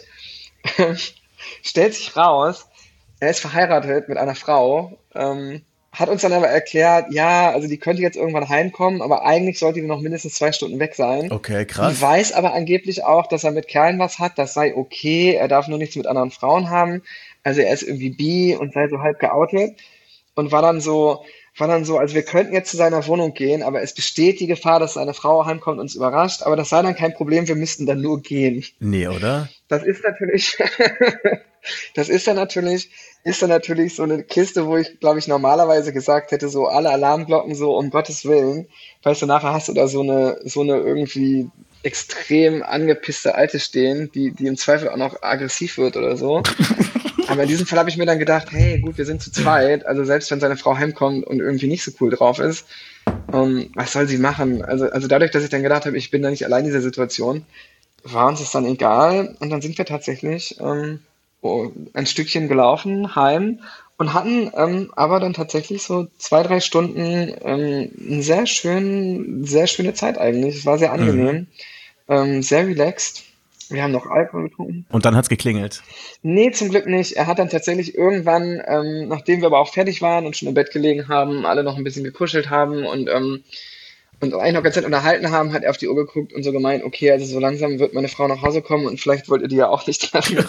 Stellt sich raus, er ist verheiratet mit einer Frau, ähm, hat uns dann aber erklärt, ja, also die könnte jetzt irgendwann heimkommen, aber eigentlich sollte die noch mindestens zwei Stunden weg sein. Okay, krass. Die weiß aber angeblich auch, dass er mit Kerlen was hat, das sei okay, er darf nur nichts mit anderen Frauen haben, also er ist irgendwie bi und sei so halb geoutet und war dann so, war dann so, also wir könnten jetzt zu seiner Wohnung gehen, aber es besteht die Gefahr, dass seine Frau heimkommt und uns überrascht, aber das sei dann kein Problem, wir müssten dann nur gehen. Nee, oder? Das ist natürlich, das ist dann natürlich, ist dann natürlich so eine Kiste, wo ich, glaube ich, normalerweise gesagt hätte, so alle Alarmglocken so, um Gottes Willen, weißt du, nachher hast du da so eine, so eine irgendwie extrem angepisste Alte stehen, die, die im Zweifel auch noch aggressiv wird oder so. Aber in diesem Fall habe ich mir dann gedacht, hey, gut, wir sind zu zweit, also selbst wenn seine Frau heimkommt und irgendwie nicht so cool drauf ist, ähm, was soll sie machen? Also, also dadurch, dass ich dann gedacht habe, ich bin da nicht allein in dieser Situation, war uns das dann egal und dann sind wir tatsächlich ähm, oh, ein Stückchen gelaufen, heim und hatten ähm, aber dann tatsächlich so zwei, drei Stunden ähm, eine sehr schön, sehr schöne Zeit eigentlich. Es war sehr angenehm, mhm. ähm, sehr relaxed Wir haben noch Alkohol getrunken. Und dann hat's geklingelt. Nee, zum Glück nicht. Er hat dann tatsächlich irgendwann, ähm, nachdem wir aber auch fertig waren und schon im Bett gelegen haben, alle noch ein bisschen gekuschelt haben und ähm, und eigentlich noch ganz Zeit unterhalten haben, hat er auf die Uhr geguckt und so gemeint, okay, also so langsam wird meine Frau nach Hause kommen und vielleicht wollt ihr die ja auch nicht treffen.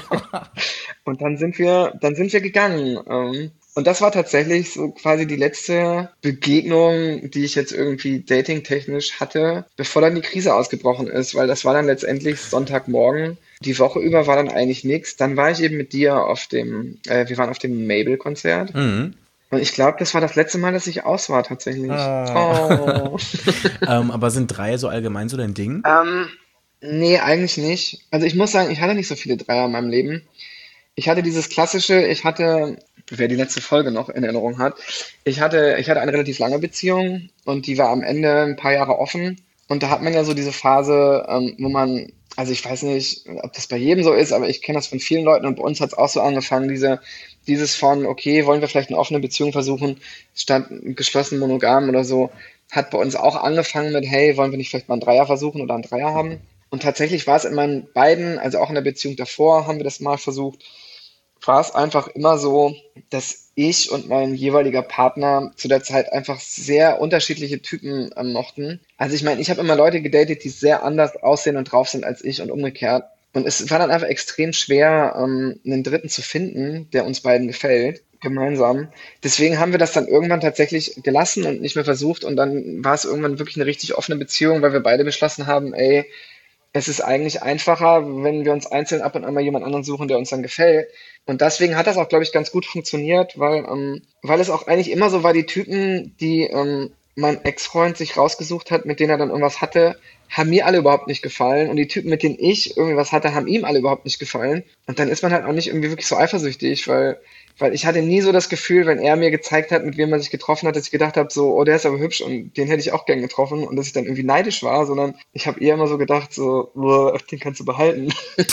Und dann sind wir, dann sind wir gegangen. Ähm, und das war tatsächlich so quasi die letzte Begegnung, die ich jetzt irgendwie datingtechnisch hatte, bevor dann die Krise ausgebrochen ist, weil das war dann letztendlich Sonntagmorgen. Die Woche über war dann eigentlich nichts. Dann war ich eben mit dir auf dem, äh, wir waren auf dem Mabel-Konzert. Mhm. Und ich glaube, das war das letzte Mal, dass ich aus war tatsächlich. Ah. Oh. ähm, aber sind Dreier so allgemein so dein Ding? ähm, nee, eigentlich nicht. Also ich muss sagen, ich hatte nicht so viele Dreier in meinem Leben. Ich hatte dieses klassische, ich hatte, wer die letzte Folge noch in Erinnerung hat, ich hatte, ich hatte eine relativ lange Beziehung und die war am Ende ein paar Jahre offen. Und da hat man ja so diese Phase, ähm, wo man, also ich weiß nicht, ob das bei jedem so ist, aber ich kenne das von vielen Leuten und bei uns hat es auch so angefangen, diese, dieses von, okay, wollen wir vielleicht eine offene Beziehung versuchen, statt geschlossen monogam oder so, hat bei uns auch angefangen mit, hey, wollen wir nicht vielleicht mal einen Dreier versuchen oder einen Dreier haben? Und tatsächlich war es in meinen beiden, also auch in der Beziehung davor, haben wir das mal versucht, war es einfach immer so, dass ich und mein jeweiliger Partner zu der Zeit einfach sehr unterschiedliche Typen ähm, mochten. Also ich meine, ich habe immer Leute gedatet, die sehr anders aussehen und drauf sind als ich und umgekehrt. Und es war dann einfach extrem schwer, ähm, einen Dritten zu finden, der uns beiden gefällt, gemeinsam. Deswegen haben wir das dann irgendwann tatsächlich gelassen und nicht mehr versucht. Und dann war es irgendwann wirklich eine richtig offene Beziehung, weil wir beide beschlossen haben, ey, es ist eigentlich einfacher, wenn wir uns einzeln ab und an mal jemand anderen suchen, der uns dann gefällt. Und deswegen hat das auch, glaube ich, ganz gut funktioniert, weil, ähm, weil es auch eigentlich immer so war, die Typen, die ähm, mein Ex-Freund sich rausgesucht hat, mit denen er dann irgendwas hatte, haben mir alle überhaupt nicht gefallen. Und die Typen, mit denen ich irgendwie was hatte, haben ihm alle überhaupt nicht gefallen. Und dann ist man halt auch nicht irgendwie wirklich so eifersüchtig, weil, weil ich hatte nie so das Gefühl, wenn er mir gezeigt hat, mit wem man sich getroffen hat, dass ich gedacht habe, so, oh, der ist aber hübsch und den hätte ich auch gern getroffen und dass ich dann irgendwie neidisch war, sondern ich habe eher immer so gedacht, so, boah, den kannst du behalten.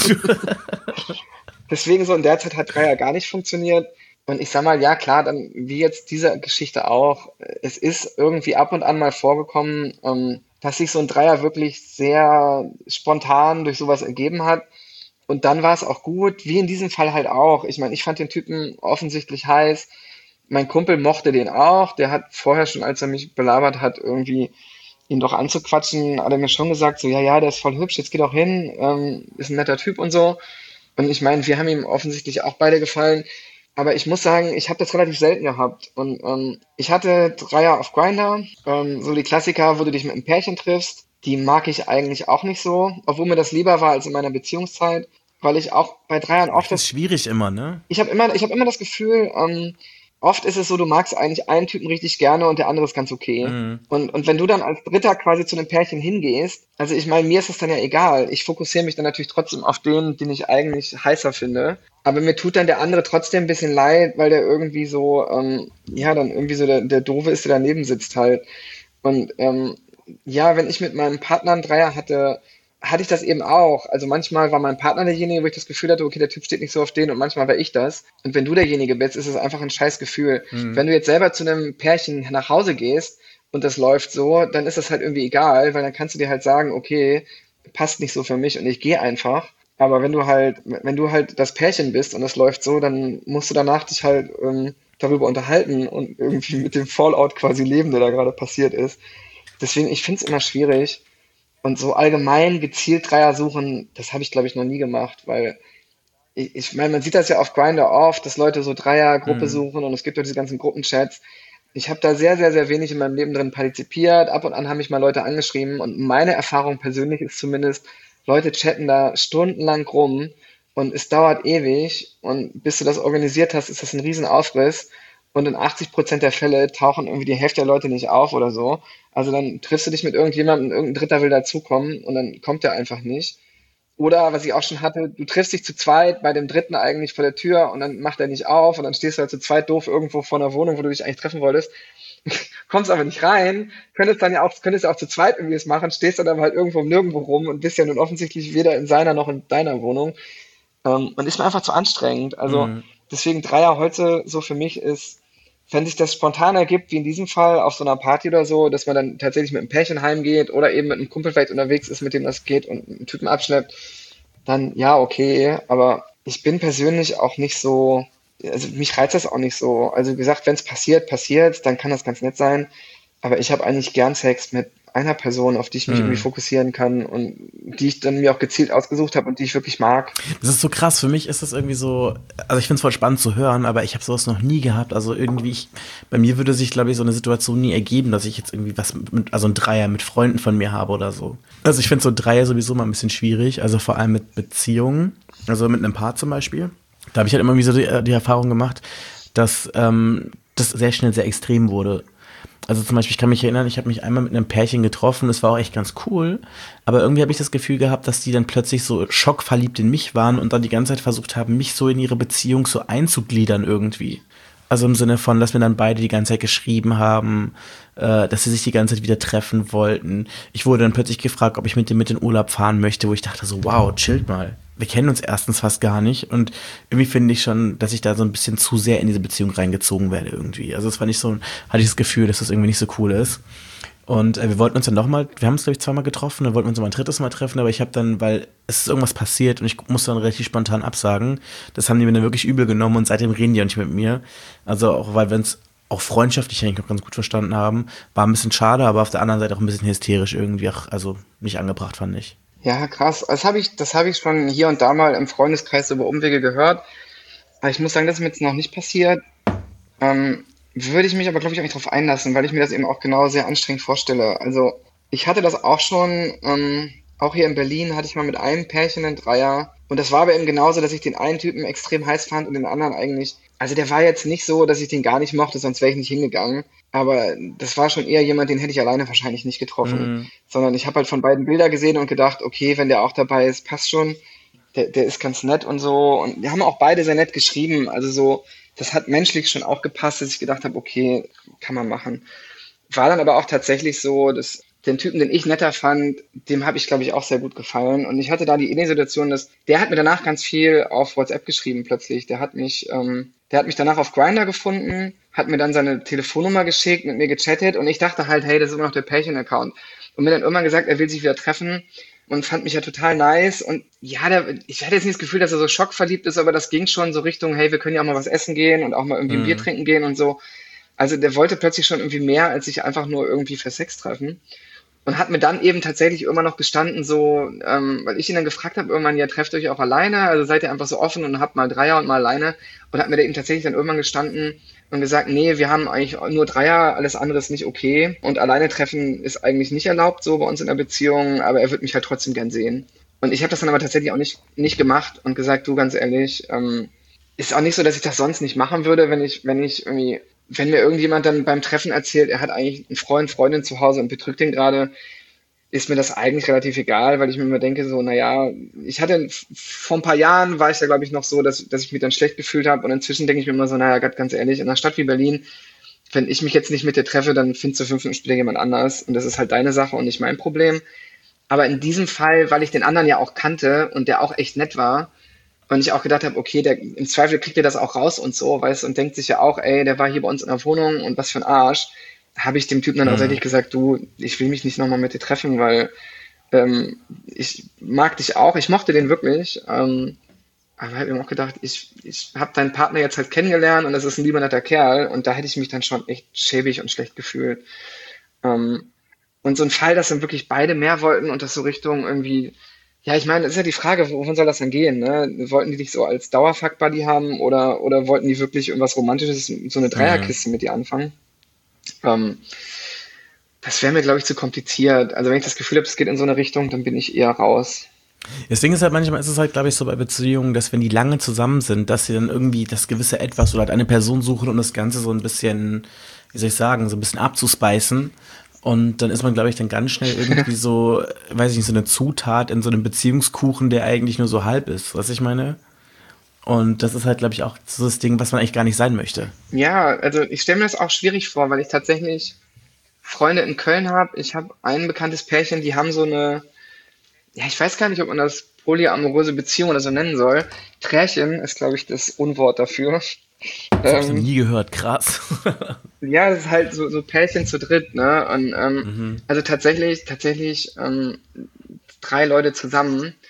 Deswegen so in der Zeit hat Dreier gar nicht funktioniert. Und ich sag mal, ja klar, dann wie jetzt diese Geschichte auch, es ist irgendwie ab und an mal vorgekommen, ähm, dass sich so ein Dreier wirklich sehr spontan durch sowas ergeben hat. Und dann war es auch gut, wie in diesem Fall halt auch. Ich meine, ich fand den Typen offensichtlich heiß. Mein Kumpel mochte den auch. Der hat vorher schon, als er mich belabert hat, irgendwie ihn doch anzuquatschen, hat er mir schon gesagt, so, ja, ja, der ist voll hübsch, jetzt geh doch hin, ähm, ist ein netter Typ und so. Und ich meine, wir haben ihm offensichtlich auch beide gefallen. Aber ich muss sagen, ich habe das relativ selten gehabt. Und ähm, ich hatte Dreier auf Grindr, ähm, so die Klassiker, wo du dich mit einem Pärchen triffst. Die mag ich eigentlich auch nicht so, obwohl mir das lieber war als in meiner Beziehungszeit, weil ich auch bei Dreiern oft Das ist schwierig immer, ne? ich habe immer, ich habe immer das Gefühl, ähm, oft ist es so, du magst eigentlich einen Typen richtig gerne und der andere ist ganz okay. Mhm. Und, und wenn du dann als Dritter quasi zu einem Pärchen hingehst, also ich meine, mir ist das dann ja egal. Ich fokussiere mich dann natürlich trotzdem auf den, den ich eigentlich heißer finde. Aber mir tut dann der andere trotzdem ein bisschen leid, weil der irgendwie so, ähm, ja, dann irgendwie so der, der Doofe ist, der daneben sitzt halt. Und ähm, ja, wenn ich mit meinem Partner einen Dreier hatte, hatte ich das eben auch. Also manchmal war mein Partner derjenige, wo ich das Gefühl hatte, okay, der Typ steht nicht so auf den und manchmal war ich das. Und wenn du derjenige bist, ist es einfach ein scheiß Gefühl. Mhm. Wenn du jetzt selber zu einem Pärchen nach Hause gehst und das läuft so, dann ist das halt irgendwie egal, weil dann kannst du dir halt sagen, okay, passt nicht so für mich und ich gehe einfach. Aber wenn du halt, wenn du halt das Pärchen bist und es läuft so, dann musst du danach dich halt ähm, darüber unterhalten und irgendwie mit dem Fallout quasi leben, der da gerade passiert ist. Deswegen, ich finde es immer schwierig. Und so allgemein gezielt Dreier suchen, das habe ich, glaube ich, noch nie gemacht, weil ich, ich meine, man sieht das ja auf Grindr oft, dass Leute so Dreier-Gruppe Mhm. suchen und es gibt ja diese ganzen Gruppenchats. Ich habe da sehr, sehr, sehr wenig in meinem Leben drin partizipiert. Ab und an haben mich mal Leute angeschrieben und meine Erfahrung persönlich ist zumindest, Leute chatten da stundenlang rum und es dauert ewig und bis du das organisiert hast, ist das ein Riesenaufriss. Und in achtzig Prozent der Fälle tauchen irgendwie die Hälfte der Leute nicht auf oder so. Also dann triffst du dich mit irgendjemandem, irgendein Dritter will dazukommen und dann kommt der einfach nicht. Oder, was ich auch schon hatte, du triffst dich zu zweit bei dem Dritten eigentlich vor der Tür und dann macht er nicht auf und dann stehst du halt zu zweit doof irgendwo vor einer Wohnung, wo du dich eigentlich treffen wolltest. Kommst aber nicht rein, könntest dann ja auch, könntest ja auch zu zweit irgendwie es machen, stehst dann aber halt irgendwo nirgendwo rum und bist ja nun offensichtlich weder in seiner noch in deiner Wohnung. Ähm, und ist mir einfach zu anstrengend. Also Mhm. deswegen Dreier heute so für mich ist, wenn sich das spontan ergibt, wie in diesem Fall auf so einer Party oder so, dass man dann tatsächlich mit einem Pärchen heimgeht oder eben mit einem Kumpel vielleicht unterwegs ist, mit dem das geht und einen Typen abschleppt, dann ja, okay, aber ich bin persönlich auch nicht so, also mich reizt das auch nicht so. Also wie gesagt, wenn es passiert, passiert, dann kann das ganz nett sein, aber ich habe eigentlich gern Sex mit einer Person, auf die ich mich irgendwie Hm. fokussieren kann und die ich dann mir auch gezielt ausgesucht habe und die ich wirklich mag. Das ist so krass. Für mich ist das irgendwie so, also ich finde es voll spannend zu hören, aber ich habe sowas noch nie gehabt. Also irgendwie, ich, bei mir würde sich, glaube ich, so eine Situation nie ergeben, dass ich jetzt irgendwie was mit, also ein Dreier mit Freunden von mir habe oder so. Also ich finde so Dreier sowieso mal ein bisschen schwierig, also vor allem mit Beziehungen, also mit einem Paar zum Beispiel. Da habe ich halt immer wie so die, die Erfahrung gemacht, dass ähm, das sehr schnell sehr extrem wurde. Also zum Beispiel, ich kann mich erinnern, ich habe mich einmal mit einem Pärchen getroffen, das war auch echt ganz cool, aber irgendwie habe ich das Gefühl gehabt, dass die dann plötzlich so schockverliebt in mich waren und dann die ganze Zeit versucht haben, mich so in ihre Beziehung so einzugliedern irgendwie. Also im Sinne von, dass wir dann beide die ganze Zeit geschrieben haben, äh, dass sie sich die ganze Zeit wieder treffen wollten. Ich wurde dann plötzlich gefragt, ob ich mit dem mit in Urlaub fahren möchte, wo ich dachte so, wow, chillt mal. Wir kennen uns erstens fast gar nicht und irgendwie finde ich schon, dass ich da so ein bisschen zu sehr in diese Beziehung reingezogen werde irgendwie. Also das fand ich so, hatte ich das Gefühl, dass das irgendwie nicht so cool ist. Und äh, wir wollten uns dann nochmal, wir haben uns glaube ich zweimal getroffen, dann wollten wir uns noch mal ein drittes Mal treffen, aber ich habe dann, weil es ist irgendwas passiert und ich musste dann relativ spontan absagen, das haben die mir dann wirklich übel genommen und seitdem reden die auch nicht mit mir. Also auch, weil wir uns auch freundschaftlich eigentlich noch ganz gut verstanden haben, war ein bisschen schade, aber auf der anderen Seite auch ein bisschen hysterisch irgendwie, auch, also nicht angebracht fand ich. Ja, krass. Das habe ich, das habe ich schon hier und da mal im Freundeskreis über Umwege gehört. Aber ich muss sagen, das ist mir jetzt noch nicht passiert. Ähm, würde ich mich aber, glaube ich, auch nicht drauf einlassen, weil ich mir das eben auch genau sehr anstrengend vorstelle. Also ich hatte das auch schon, ähm, auch hier in Berlin hatte ich mal mit einem Pärchen einen Dreier. Und das war aber eben genauso, dass ich den einen Typen extrem heiß fand und den anderen eigentlich. Also der war jetzt nicht so, dass ich den gar nicht mochte, sonst wäre ich nicht hingegangen. Aber das war schon eher jemand, den hätte ich alleine wahrscheinlich nicht getroffen. Mhm. Sondern ich habe halt von beiden Bilder gesehen und gedacht, okay, wenn der auch dabei ist, passt schon. Der, der ist ganz nett und so. Und wir haben auch beide sehr nett geschrieben. Also so, das hat menschlich schon auch gepasst, dass ich gedacht habe, okay, kann man machen. War dann aber auch tatsächlich so, dass den Typen, den ich netter fand, dem habe ich, glaube ich, auch sehr gut gefallen. Und ich hatte da die Situation, dass der hat mir danach ganz viel auf WhatsApp geschrieben plötzlich. Der hat mich, ähm, der hat mich danach auf Grindr gefunden, hat mir dann seine Telefonnummer geschickt, mit mir gechattet und ich dachte halt, hey, das ist immer noch der Pärchen-Account. Und mir dann irgendwann gesagt, er will sich wieder treffen und fand mich ja total nice. Und ja, der, ich hatte jetzt nicht das Gefühl, dass er so schockverliebt ist, aber das ging schon so Richtung, hey, wir können ja auch mal was essen gehen und auch mal irgendwie ein Bier Mhm. trinken gehen und so. Also der wollte plötzlich schon irgendwie mehr, als sich einfach nur irgendwie für Sex treffen. Und hat mir dann eben tatsächlich immer noch gestanden, so, ähm, weil ich ihn dann gefragt habe, irgendwann, ja, trefft euch auch alleine, also seid ihr einfach so offen und habt mal Dreier und mal alleine. Und hat mir da eben tatsächlich dann irgendwann gestanden und gesagt, nee, wir haben eigentlich nur Dreier, alles andere ist nicht okay. Und alleine treffen ist eigentlich nicht erlaubt, so bei uns in der Beziehung, aber er wird mich halt trotzdem gern sehen. Und ich habe das dann aber tatsächlich auch nicht, nicht gemacht und gesagt, du, ganz ehrlich, ähm, ist auch nicht so, dass ich das sonst nicht machen würde, wenn ich, wenn ich irgendwie, wenn mir irgendjemand dann beim Treffen erzählt, er hat eigentlich einen Freund, Freundin zu Hause und betrügt den gerade, ist mir das eigentlich relativ egal, weil ich mir immer denke, so, naja, ich hatte vor ein paar Jahren war ich da, glaube ich, noch so, dass, dass ich mich dann schlecht gefühlt habe und inzwischen denke ich mir immer so, naja, Gott, ganz ehrlich, in einer Stadt wie Berlin, wenn ich mich jetzt nicht mit dir treffe, dann findest du fünf Minuten später jemand anders und das ist halt deine Sache und nicht mein Problem. Aber in diesem Fall, weil ich den anderen ja auch kannte und der auch echt nett war, und ich auch gedacht habe, okay, der, im Zweifel kriegt er das auch raus und so, weißt du, und denkt sich ja auch, ey, der war hier bei uns in der Wohnung und was für ein Arsch, habe ich dem Typen dann auch Mhm. tatsächlich gesagt, du, ich will mich nicht nochmal mit dir treffen, weil ähm, ich mag dich auch, ich mochte den wirklich, ähm, aber habe mir auch gedacht, ich, ich habe deinen Partner jetzt halt kennengelernt und das ist ein lieber netter Kerl und da hätte ich mich dann schon echt schäbig und schlecht gefühlt. Ähm, und so ein Fall, dass dann wirklich beide mehr wollten und das so Richtung irgendwie, ja, ich meine, das ist ja die Frage, wovon soll das dann gehen, ne? Wollten die dich so als Dauerfuck-Buddy haben oder, oder wollten die wirklich irgendwas Romantisches, so eine Mhm. Dreierkiste mit dir anfangen? Ähm, das wäre mir, glaube ich, zu kompliziert. Also wenn ich das Gefühl habe, es geht in so eine Richtung, dann bin ich eher raus. Das Ding ist halt, manchmal ist es halt, glaube ich, so bei Beziehungen, dass wenn die lange zusammen sind, dass sie dann irgendwie das gewisse Etwas oder halt eine Person suchen, um das Ganze so ein bisschen, wie soll ich sagen, so ein bisschen abzuspeisen. Und dann ist man, glaube ich, dann ganz schnell irgendwie so, weiß ich nicht, so eine Zutat in so einem Beziehungskuchen, der eigentlich nur so halb ist, was ich meine. Und das ist halt, glaube ich, auch so das Ding, was man eigentlich gar nicht sein möchte. Ja, also ich stelle mir das auch schwierig vor, weil ich tatsächlich Freunde in Köln habe. Ich habe ein bekanntes Pärchen, die haben so eine, ja, ich weiß gar nicht, ob man das polyamoröse Beziehung oder so nennen soll. Trärchen ist, glaube ich, das Unwort dafür. Das habe ich noch Ähm, nie gehört, krass. ja, das ist halt so, so Pärchen zu dritt, ne? Und ähm, Mhm. also tatsächlich, tatsächlich ähm, drei Leute zusammen.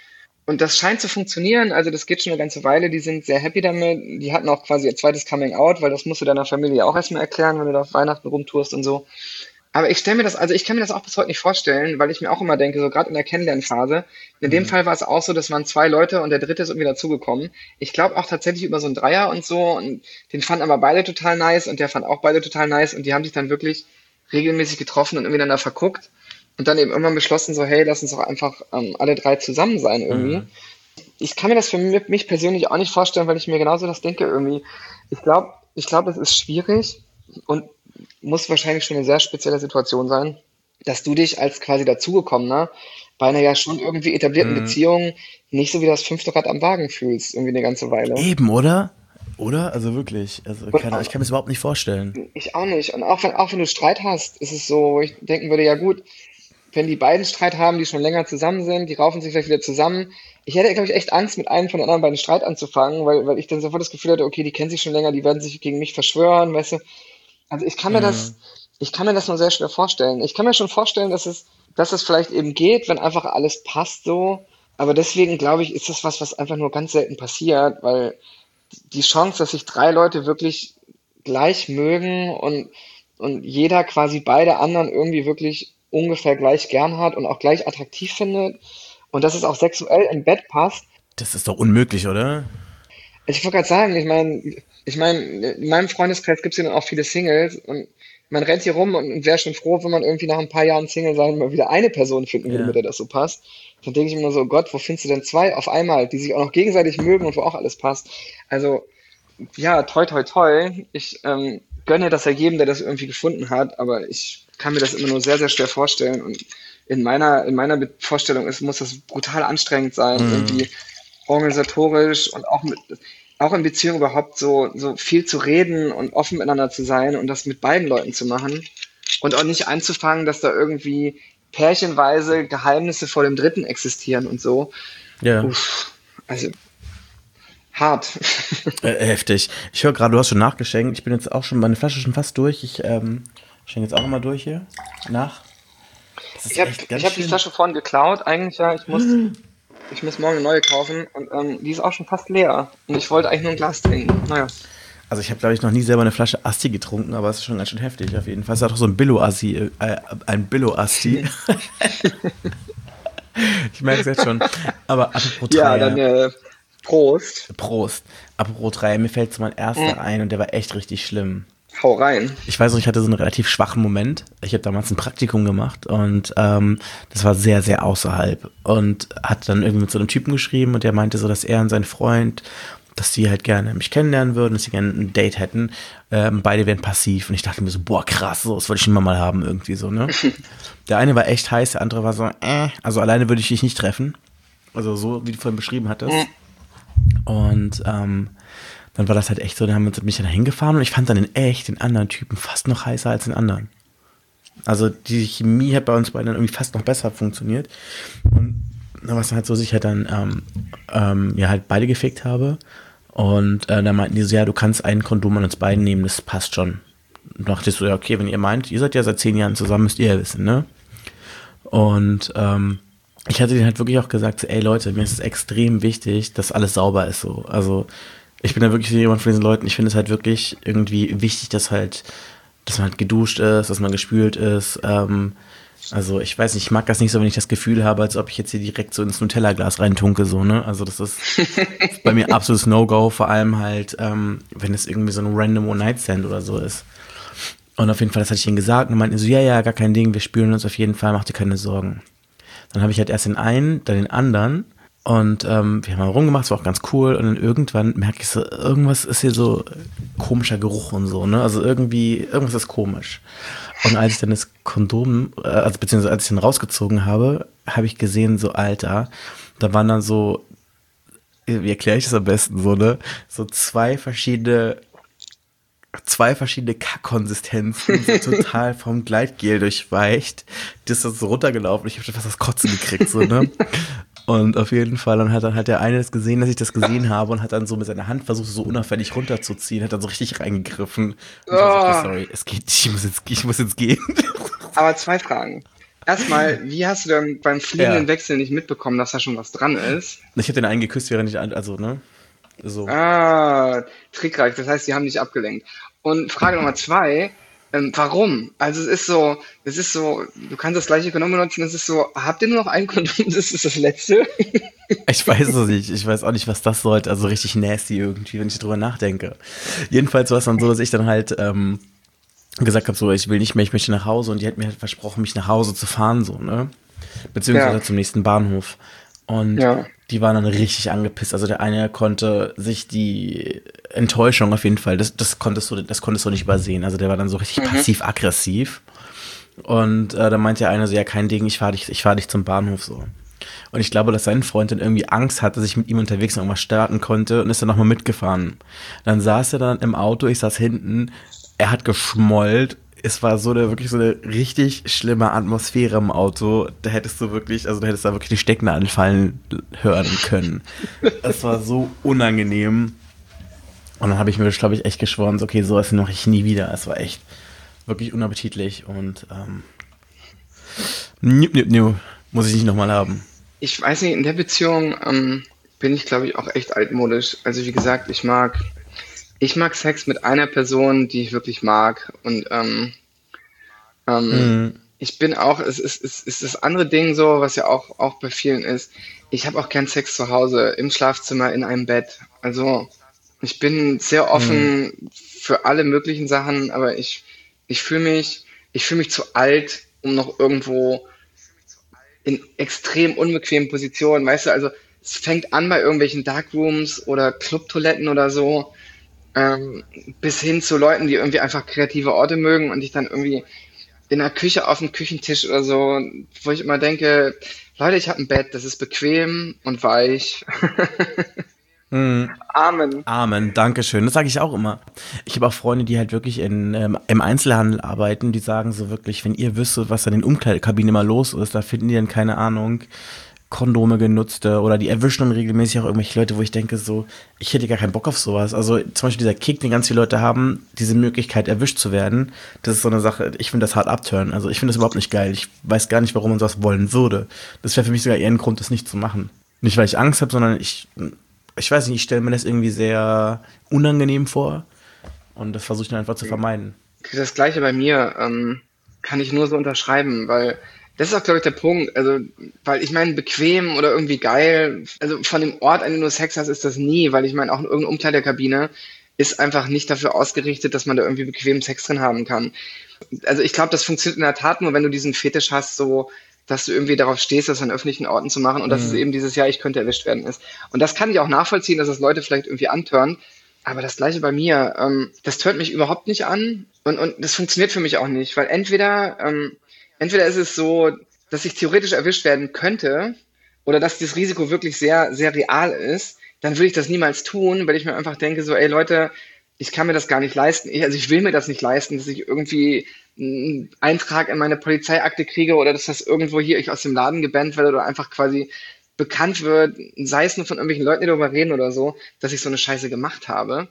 und das scheint zu funktionieren, also das geht schon eine ganze Weile, die sind sehr happy damit, die hatten auch quasi ihr zweites Coming Out, weil das musst du deiner Familie auch erstmal erklären, wenn du da auf Weihnachten rumtourst und so. Aber ich stelle mir das, also ich kann mir das auch bis heute nicht vorstellen, weil ich mir auch immer denke, so gerade in der Kennenlernphase, in dem Fall war es auch so, das waren zwei Leute und der dritte ist irgendwie dazugekommen. Ich glaube auch tatsächlich über so einen Dreier und so und den fanden aber beide total nice und der fand auch beide total nice und die haben sich dann wirklich regelmäßig getroffen und irgendwie dann da verguckt und dann eben irgendwann beschlossen so, hey, lass uns doch einfach ähm, alle drei zusammen sein irgendwie. Mhm. Ich kann mir das für mich persönlich auch nicht vorstellen, weil ich mir genauso das denke irgendwie. Ich glaube, ich glaube, es ist schwierig und muss wahrscheinlich schon eine sehr spezielle Situation sein, dass du dich als quasi dazugekommener bei einer ja schon irgendwie etablierten mhm. Beziehung nicht so wie das fünfte Rad am Wagen fühlst, irgendwie eine ganze Weile. Eben, oder? Oder? Also wirklich. Also keine, ich kann mir das überhaupt nicht vorstellen. Ich auch nicht. Und auch wenn, auch wenn du Streit hast, ist es so, wo ich denken würde, ja gut, wenn die beiden Streit haben, die schon länger zusammen sind, die raufen sich vielleicht wieder zusammen. Ich hätte, glaube ich, echt Angst, mit einem von den anderen beiden Streit anzufangen, weil, weil ich dann sofort das Gefühl hatte, okay, die kennen sich schon länger, die werden sich gegen mich verschwören, weißt du. Also ich kann mir mhm. das, ich kann mir das nur sehr schwer vorstellen. Ich kann mir schon vorstellen, dass es, dass es vielleicht eben geht, wenn einfach alles passt so. Aber deswegen glaube ich, ist das was, was einfach nur ganz selten passiert, weil die Chance, dass sich drei Leute wirklich gleich mögen und, und jeder quasi beide anderen irgendwie wirklich ungefähr gleich gern hat und auch gleich attraktiv findet und dass es auch sexuell im Bett passt. Das ist doch unmöglich, oder? Ich wollte gerade sagen, ich meine, ich meine, in meinem Freundeskreis gibt es ja dann auch viele Singles und man rennt hier rum und wäre schon froh, wenn man irgendwie nach ein paar Jahren Single sein mal wieder eine Person finden würde, ja. mit der das so passt. Dann denke ich mir nur so, Gott, wo findest du denn zwei auf einmal, die sich auch noch gegenseitig mögen und wo auch alles passt? Also, ja, toi, toi, toi. Ich ähm, gönne das ja jedem, der das irgendwie gefunden hat, aber ich kann mir das immer nur sehr, sehr schwer vorstellen und in meiner, in meiner Vorstellung ist, muss das brutal anstrengend sein, mhm. irgendwie organisatorisch und auch mit, auch in Beziehungen überhaupt so, so viel zu reden und offen miteinander zu sein und das mit beiden Leuten zu machen und auch nicht anzufangen, dass da irgendwie pärchenweise Geheimnisse vor dem Dritten existieren und so. Ja. Uff, also hart. Äh, heftig. Ich höre gerade, du hast schon nachgeschenkt. Ich bin jetzt auch schon, meine Flasche ist schon fast durch. Ich ähm, schenke jetzt auch nochmal durch hier. Nach. Ich habe hab die Flasche vorhin geklaut. Eigentlich ja, ich muss, ich muss morgen eine neue kaufen und ähm, die ist auch schon fast leer. Und ich wollte eigentlich nur ein Glas trinken. Naja. Also ich habe, glaube ich, noch nie selber eine Flasche Asti getrunken, aber es ist schon ganz schön heftig auf jeden Fall. Es ist auch so ein Billo-Asti, äh, ein Billo-Asti. Ich merke es jetzt schon. Aber apropos Dreier. Ja, dann äh, Prost. Prost. Apropos Dreier, mir fällt so mein erster mhm. ein und der war echt richtig schlimm. Hau rein. Ich weiß noch, ich hatte so einen relativ schwachen Moment. Ich habe damals ein Praktikum gemacht und ähm, das war sehr, sehr außerhalb. Und hat dann irgendwie mit so einem Typen geschrieben und der meinte so, dass er und sein Freund, dass die halt gerne mich kennenlernen würden, dass sie gerne ein Date hätten. Ähm, beide wären passiv. Und ich dachte mir so, boah, krass, so, das wollte ich immer mal haben irgendwie so, ne? Der eine war echt heiß, der andere war so, äh, also alleine würde ich dich nicht treffen. Also so, wie du vorhin beschrieben hattest. Und ähm, dann war das halt echt so, dann haben wir uns mich dann hingefahren und ich fand dann in echt den anderen Typen fast noch heißer als den anderen. Also die Chemie hat bei uns beiden dann irgendwie fast noch besser funktioniert. Und dann war es halt so, dass ich halt dann ähm, ähm, ja halt beide gefickt habe. Und äh, dann meinten die so, ja, du kannst einen Kondom an uns beiden nehmen, das passt schon. Und dachte ich so, ja, okay, wenn ihr meint, ihr seid ja seit zehn Jahren zusammen, müsst ihr ja wissen, ne? Und ähm, ich hatte denen halt wirklich auch gesagt, so, ey Leute, mir ist es extrem wichtig, dass alles sauber ist so. Also ich bin da wirklich jemand von diesen Leuten, ich finde es halt wirklich irgendwie wichtig, dass halt, dass man halt geduscht ist, dass man gespült ist. Ähm, also ich weiß nicht, ich mag das nicht so, wenn ich das Gefühl habe, als ob ich jetzt hier direkt so ins Nutella-Glas reintunke, so, ne? Also das ist bei mir absolutes No-Go, vor allem halt, ähm, wenn es irgendwie so ein random One-Night-Stand oder so ist. Und auf jeden Fall, das hatte ich ihnen gesagt und meinten so, ja, ja, gar kein Ding, wir spülen uns auf jeden Fall, mach dir keine Sorgen. Dann habe ich halt erst den einen, dann den anderen und ähm, wir haben mal rumgemacht, es war auch ganz cool und dann irgendwann merke ich so, irgendwas ist hier so komischer Geruch und so, ne? Also irgendwie, irgendwas ist komisch. Und als ich dann das Kondom, äh, also beziehungsweise als ich dann rausgezogen habe, habe ich gesehen, so Alter, da waren dann so, wie erkläre ich das am besten so, ne? So zwei verschiedene zwei verschiedene Kackkonsistenzen, so total vom Gleitgel durchweicht. Das ist so runtergelaufen. Ich habe schon fast das Kotzen gekriegt, so, ne? Und auf jeden Fall, dann hat dann halt der eine das gesehen, dass ich das gesehen habe und hat dann so mit seiner Hand versucht, so unauffällig runterzuziehen, hat dann so richtig reingegriffen. Und ich war so, okay, sorry, es geht, ich muss jetzt, ich muss jetzt gehen. Aber zwei Fragen. erstmal, wie hast du dann beim fliegenden Ja. Wechsel nicht mitbekommen, dass da schon was dran ist? Ich habe den einen geküsst, während ich, an- also, ne? So. Ah, trickreich, das heißt, sie haben dich abgelenkt. Und Frage Nummer zwei, ähm, warum? Also es ist so, es ist so, du kannst das gleiche Kondom benutzen, es ist so, habt ihr nur noch ein Kondom, das ist das letzte? Ich weiß es nicht. Ich weiß auch nicht, was das sollte. Also richtig nasty irgendwie, wenn ich drüber nachdenke. Jedenfalls war es dann so, dass ich dann halt ähm, gesagt habe, so, ich will nicht mehr, ich möchte nach Hause. Und die hat mir halt versprochen, mich nach Hause zu fahren, so, ne? Beziehungsweise Ja. zum nächsten Bahnhof. Und Ja. die waren dann richtig angepisst. Also der eine konnte sich die Enttäuschung auf jeden Fall, das, das konntest du, das konntest du nicht übersehen. Also der war dann so richtig passiv-aggressiv. Und äh, dann meinte der eine so, ja, kein Ding, ich fahre dich, ich fahr dich zum Bahnhof so. Und ich glaube, dass sein Freund dann irgendwie Angst hatte, dass ich mit ihm unterwegs noch irgendwas starten konnte und ist dann nochmal mitgefahren. Dann saß er dann im Auto, ich saß hinten, er hat geschmollt. Es war so eine, wirklich so eine richtig schlimme Atmosphäre im Auto. Da hättest du wirklich, also da hättest du da wirklich die Stecknadeln fallen hören können. Es war so unangenehm. Und dann habe ich mir, glaube ich, echt geschworen, so, okay, sowas mache ich nie wieder. Es war echt wirklich unappetitlich und ähm, nip, nip, nip, muss ich nicht nochmal haben. Ich weiß nicht, in der Beziehung ähm, bin ich, glaube ich, auch echt altmodisch. Also wie gesagt, ich mag, ich mag Sex mit einer Person, die ich wirklich mag. Und ähm, ähm, ich bin auch, es ist, es ist das andere Ding so, was ja auch, auch bei vielen ist. Ich habe auch gern Sex zu Hause, im Schlafzimmer, in einem Bett. Also ich bin sehr offen für alle möglichen Sachen, aber ich, ich fühle mich, ich fühle mich zu alt, um noch irgendwo in extrem unbequemen Positionen, weißt du, also es fängt an bei irgendwelchen Darkrooms oder Clubtoiletten oder so, ähm, bis hin zu Leuten, die irgendwie einfach kreative Orte mögen und ich dann irgendwie in der Küche auf dem Küchentisch oder so, wo ich immer denke, Leute, ich habe ein Bett, das ist bequem und weich. Amen. Amen, Dankeschön. Das sage ich auch immer. Ich habe auch Freunde, die halt wirklich in, ähm, im Einzelhandel arbeiten, die sagen so wirklich, wenn ihr wüsstet, was da in den Umkleidekabinen immer los ist, da finden die dann, keine Ahnung, Kondome genutzte oder die erwischen dann regelmäßig auch irgendwelche Leute, wo ich denke so, ich hätte gar keinen Bock auf sowas. Also zum Beispiel dieser Kick, den ganz viele Leute haben, diese Möglichkeit erwischt zu werden, das ist so eine Sache, ich finde das hart abturnen. Also ich finde das überhaupt nicht geil. Ich weiß gar nicht, warum man sowas wollen würde. Das wäre für mich sogar eher ein Grund, das nicht zu machen. Nicht, weil ich Angst habe, sondern ich, ich weiß nicht, ich stelle mir das irgendwie sehr unangenehm vor und das versuche ich dann einfach zu vermeiden. Das Gleiche bei mir, ähm, kann ich nur so unterschreiben, weil das ist auch, glaube ich, der Punkt. Also, weil ich meine, bequem oder irgendwie geil, also von dem Ort, an dem du Sex hast, ist das nie, weil ich meine, auch irgendeine Umkleidekabine ist einfach nicht dafür ausgerichtet, dass man da irgendwie bequem Sex drin haben kann. Also ich glaube, das funktioniert in der Tat nur, wenn du diesen Fetisch hast, so, dass du irgendwie darauf stehst, das an öffentlichen Orten zu machen und dass es eben dieses Jahr, ich könnte erwischt werden ist. Und das kann ich auch nachvollziehen, dass das Leute vielleicht irgendwie antören. Aber das Gleiche bei mir, ähm, das tönt mich überhaupt nicht an und, und das funktioniert für mich auch nicht, weil entweder, ähm, entweder ist es so, dass ich theoretisch erwischt werden könnte oder dass das Risiko wirklich sehr, sehr real ist, dann würde ich das niemals tun, weil ich mir einfach denke so, ey Leute, ich kann mir das gar nicht leisten, ich, also ich will mir das nicht leisten, dass ich irgendwie einen Eintrag in meine Polizeiakte kriege oder dass das irgendwo hier ich aus dem Laden gebannt werde oder einfach quasi bekannt wird, sei es nur von irgendwelchen Leuten, die darüber reden oder so, dass ich so eine Scheiße gemacht habe.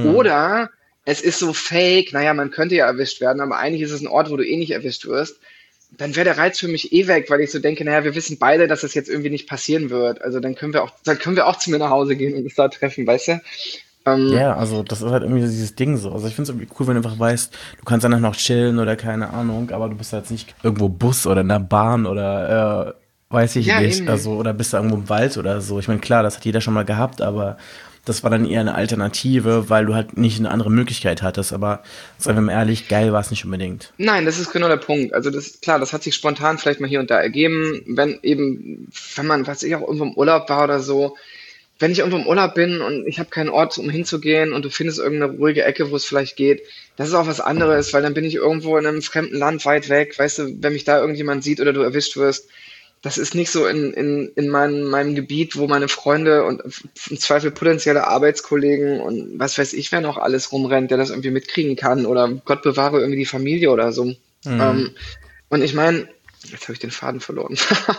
Oder es ist so fake, naja, man könnte ja erwischt werden, aber eigentlich ist es ein Ort, wo du eh nicht erwischt wirst. Dann wäre der Reiz für mich eh weg, weil ich so denke, naja, wir wissen beide, dass das jetzt irgendwie nicht passieren wird. Also dann können wir auch, dann können wir auch zu mir nach Hause gehen und uns da treffen, weißt du? Ähm, Ja, also das ist halt irgendwie dieses Ding so. Also ich finde es irgendwie cool, wenn du einfach weißt, du kannst danach noch chillen oder keine Ahnung, aber du bist halt nicht irgendwo Bus oder in der Bahn oder äh, weiß ich Ja, nicht, eben. also oder bist du irgendwo im Wald oder so. Ich meine, klar, das hat jeder schon mal gehabt, aber das war dann eher eine Alternative, weil du halt nicht eine andere Möglichkeit hattest. Aber seien wir mal ehrlich, geil war es nicht unbedingt. Nein, das ist genau der Punkt. Also das klar, das hat sich spontan vielleicht mal hier und da ergeben, wenn eben, wenn man, was ich auch irgendwo im Urlaub war oder so, wenn ich irgendwo im Urlaub bin und ich habe keinen Ort, um hinzugehen und du findest irgendeine ruhige Ecke, wo es vielleicht geht, das ist auch was anderes, weil dann bin ich irgendwo in einem fremden Land weit weg, weißt du, wenn mich da irgendjemand sieht oder du erwischt wirst, das ist nicht so in, in, in meinem, meinem Gebiet, wo meine Freunde und im Zweifel potenzielle Arbeitskollegen und was weiß ich, wer noch alles rumrennt, der das irgendwie mitkriegen kann oder Gott bewahre irgendwie die Familie oder so. Ähm, und ich meine, jetzt habe ich den Faden verloren.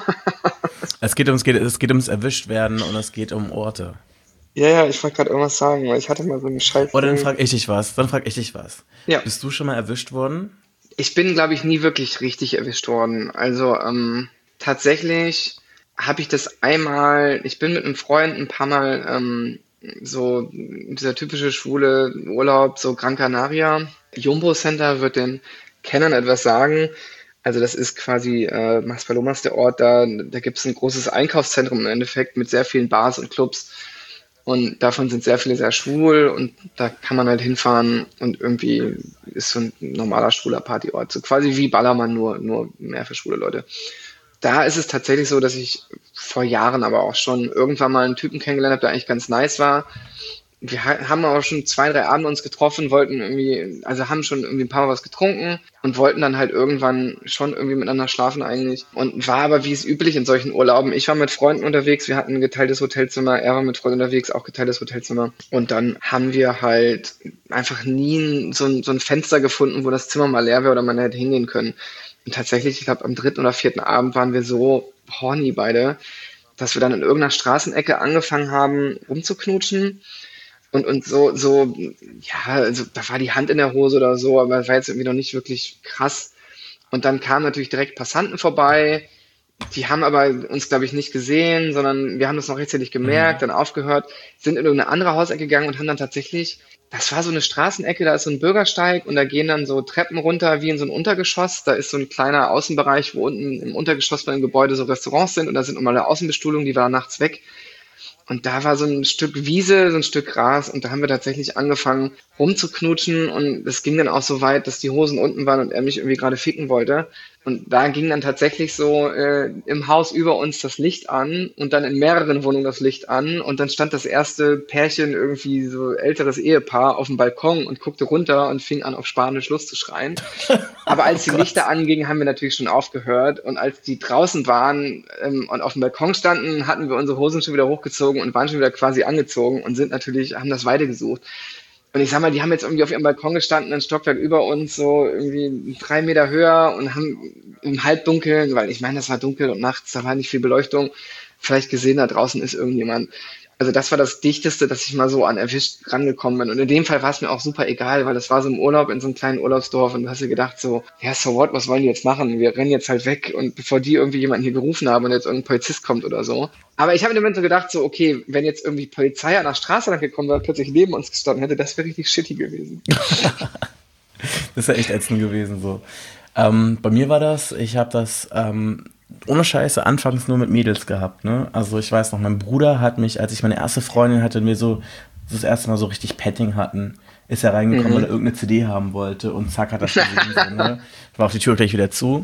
Es geht ums, geht, es geht ums Erwischtwerden und es geht um Orte. Ja, ja, ich wollte gerade irgendwas sagen, weil ich hatte mal so einen Scheiß. Oder dann frag ich dich was, dann frag ich dich was. Ja. Bist du schon mal erwischt worden? Ich bin, glaube ich, nie wirklich richtig erwischt worden. Also ähm, tatsächlich habe ich das einmal, ich bin mit einem Freund ein paar Mal ähm, so dieser typische schwule Urlaub, so Gran Canaria. Jumbo Center wird den Kennern etwas sagen. Also das ist quasi äh, Maspalomas, der Ort, da, da gibt es ein großes Einkaufszentrum im Endeffekt mit sehr vielen Bars und Clubs. Und davon sind sehr viele sehr schwul und da kann man halt hinfahren und irgendwie ist so ein normaler schwuler Partyort. So quasi wie Ballermann, nur, nur mehr für schwule Leute. Da ist es tatsächlich so, dass ich vor Jahren aber auch schon irgendwann mal einen Typen kennengelernt habe, der eigentlich ganz nice war. Wir ha- haben aber schon zwei, drei Abende uns getroffen, wollten irgendwie, also haben schon irgendwie ein paar Mal was getrunken und wollten dann halt irgendwann schon irgendwie miteinander schlafen eigentlich. Und war aber wie es üblich in solchen Urlauben. Ich war mit Freunden unterwegs, wir hatten ein geteiltes Hotelzimmer, er war mit Freunden unterwegs, auch geteiltes Hotelzimmer. Und dann haben wir halt einfach nie ein, so, ein, so ein Fenster gefunden, wo das Zimmer mal leer wäre oder man hätte hingehen können. Und tatsächlich, ich glaube, am dritten oder vierten Abend waren wir so horny beide, dass wir dann in irgendeiner Straßenecke angefangen haben, rumzuknutschen. Und, und so, so, ja, also da war die Hand in der Hose oder so, aber es war jetzt irgendwie noch nicht wirklich krass. Und dann kamen natürlich direkt Passanten vorbei, die haben aber uns, glaube ich, nicht gesehen, sondern wir haben das noch rechtzeitig gemerkt, dann aufgehört, sind in irgendeine andere Hausecke gegangen und haben dann tatsächlich, das war so eine Straßenecke, da ist so ein Bürgersteig und da gehen dann so Treppen runter wie in so ein Untergeschoss. Da ist so ein kleiner Außenbereich, wo unten im Untergeschoss von dem Gebäude so Restaurants sind und da sind immer eine Außenbestuhlung, die war nachts weg. Und da war so ein Stück Wiese, so ein Stück Gras und da haben wir tatsächlich angefangen rumzuknutschen und es ging dann auch so weit, dass die Hosen unten waren und er mich irgendwie gerade ficken wollte. Und da ging dann tatsächlich so äh, im Haus über uns das Licht an und dann in mehreren Wohnungen das Licht an und dann stand das erste Pärchen, irgendwie so älteres Ehepaar, auf dem Balkon und guckte runter und fing an, auf Spanisch loszuschreien. Aber als die Lichter angingen, haben wir natürlich schon aufgehört und als die draußen waren ähm, und auf dem Balkon standen, hatten wir unsere Hosen schon wieder hochgezogen und waren schon wieder quasi angezogen und sind natürlich, haben das weitergesucht. Und ich sag mal, die haben jetzt irgendwie auf ihrem Balkon gestanden, ein Stockwerk über uns, so irgendwie drei Meter höher und haben im Halbdunkeln, weil ich meine, das war dunkel und nachts, da war nicht viel Beleuchtung, vielleicht gesehen, da draußen ist irgendjemand. Also das war das Dichteste, dass ich mal so an erwischt rangekommen bin. Und in dem Fall war es mir auch super egal, weil das war so im Urlaub in so einem kleinen Urlaubsdorf und du hast dir gedacht so, ja, so what, was wollen die jetzt machen? Wir rennen jetzt halt weg und bevor die irgendwie jemanden hier gerufen haben und jetzt irgendein Polizist kommt oder so. Aber ich habe in dem Moment so gedacht so, okay, wenn jetzt irgendwie Polizei an der Straße lang gekommen wäre, plötzlich neben uns gestanden hätte, das wäre richtig shitty gewesen. Das ist ja echt ätzend gewesen so. Ähm, bei mir war das, ich habe das ähm, ohne Scheiße anfangs nur mit Mädels gehabt, ne? Also ich weiß noch, mein Bruder hat mich, als ich meine erste Freundin hatte und wir so das erste Mal so richtig Petting hatten, ist er reingekommen, mhm. weil er irgendeine C D haben wollte und zack hat das gesehen, so, ne? War auf die Tür gleich wieder zu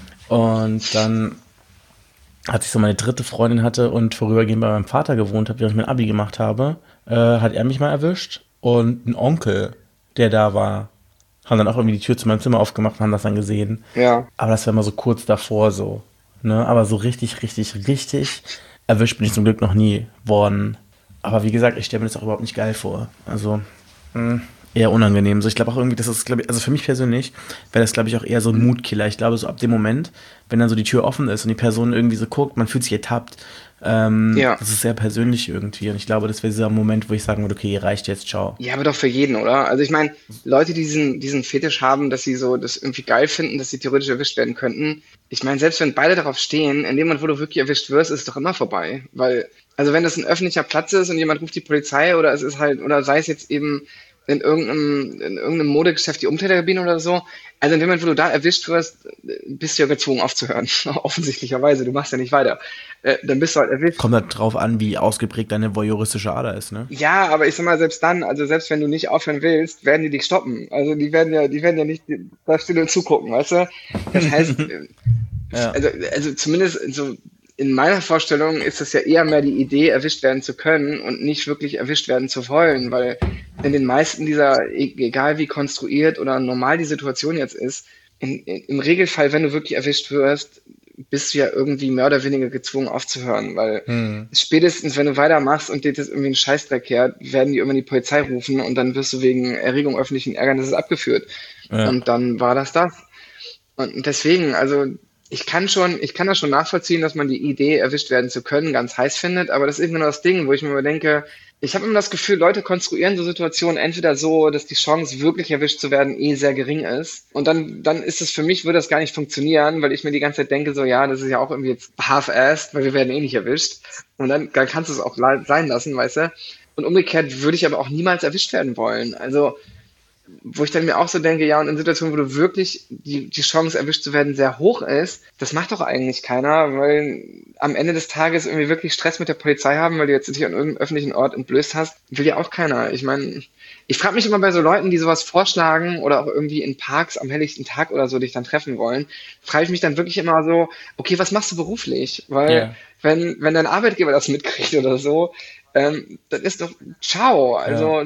und dann, als ich so meine dritte Freundin hatte und vorübergehend bei meinem Vater gewohnt habe, während ich mein Abi gemacht habe, äh, hat er mich mal erwischt und ein Onkel, der da war, haben dann auch irgendwie die Tür zu meinem Zimmer aufgemacht und haben das dann gesehen. Ja. Aber das war immer so kurz davor so. Ne? Aber so richtig, richtig, richtig erwischt bin ich zum Glück noch nie worden. Aber wie gesagt, ich stelle mir das auch überhaupt nicht geil vor. Also mh, eher unangenehm. So, ich glaube auch irgendwie, das ist, glaube ich, also für mich persönlich wäre das, glaube ich, auch eher so ein Mutkiller. Ich glaube, so ab dem Moment, wenn dann so die Tür offen ist und die Person irgendwie so guckt, man fühlt sich ertappt. Ähm, ja. Das ist sehr persönlich irgendwie. Und ich glaube, das wäre dieser Moment, wo ich sagen würde, okay, reicht jetzt, ciao. Ja, aber doch für jeden, oder? Also ich meine, Leute, die diesen, diesen Fetisch haben, dass sie so das irgendwie geil finden, dass sie theoretisch erwischt werden könnten. Ich meine, selbst wenn beide darauf stehen, in dem Moment, wo du wirklich erwischt wirst, ist es doch immer vorbei. Weil, also wenn das ein öffentlicher Platz ist und jemand ruft die Polizei oder es ist halt, oder sei es jetzt eben in irgendeinem, in irgendeinem Modegeschäft die Umkleiderkabine oder so. Also in dem Moment, wo du da erwischt wirst, bist du ja gezwungen aufzuhören. Offensichtlicherweise, du machst ja nicht weiter. Äh, dann bist du halt erwischt. Kommt halt drauf an, wie ausgeprägt deine voyeuristische Ader ist, ne? Ja, aber ich sag mal, selbst dann, also selbst wenn du nicht aufhören willst, werden die dich stoppen. Also die werden ja, die werden ja nicht da still und zugucken, weißt du? Das heißt, ja. also, also zumindest so in meiner Vorstellung ist es ja eher mehr die Idee, erwischt werden zu können und nicht wirklich erwischt werden zu wollen, weil in den meisten dieser, egal wie konstruiert oder normal die Situation jetzt ist, in, in, im Regelfall, wenn du wirklich erwischt wirst, bist du ja irgendwie mehr oder weniger gezwungen aufzuhören, weil hm. spätestens, wenn du weitermachst und dir das irgendwie einen Scheißdreck kehrt, werden die irgendwann die Polizei rufen und dann wirst du wegen Erregung öffentlichen Ärgernisses abgeführt. Ja. Und dann war das das. Und deswegen, also ich kann schon, ich kann das schon nachvollziehen, dass man die Idee, erwischt werden zu können, ganz heiß findet, aber das ist immer nur das Ding, wo ich mir immer denke, Ich habe immer das Gefühl, Leute konstruieren so Situationen entweder so, dass die Chance, wirklich erwischt zu werden, eh sehr gering ist. Und dann, dann ist es für mich, würde das gar nicht funktionieren, weil ich mir die ganze Zeit denke, so, ja, das ist ja auch irgendwie jetzt half-assed, weil wir werden eh nicht erwischt. Und dann, dann kannst du es auch sein lassen, weißt du? Und umgekehrt würde ich aber auch niemals erwischt werden wollen. Also, wo ich dann mir auch so denke, ja, und in Situationen, wo du wirklich die, die Chance erwischt zu werden sehr hoch ist, das macht doch eigentlich keiner, weil am Ende des Tages irgendwie wirklich Stress mit der Polizei haben, weil du jetzt dich an irgendeinem öffentlichen Ort entblößt hast, will ja auch keiner. Ich meine, ich frage mich immer bei so Leuten, die sowas vorschlagen oder auch irgendwie in Parks am helllichten Tag oder so dich dann treffen wollen, frage ich mich dann wirklich immer so, okay, was machst du beruflich? Weil Yeah. wenn, wenn dein Arbeitgeber das mitkriegt oder so, ähm, das ist doch ciao. Also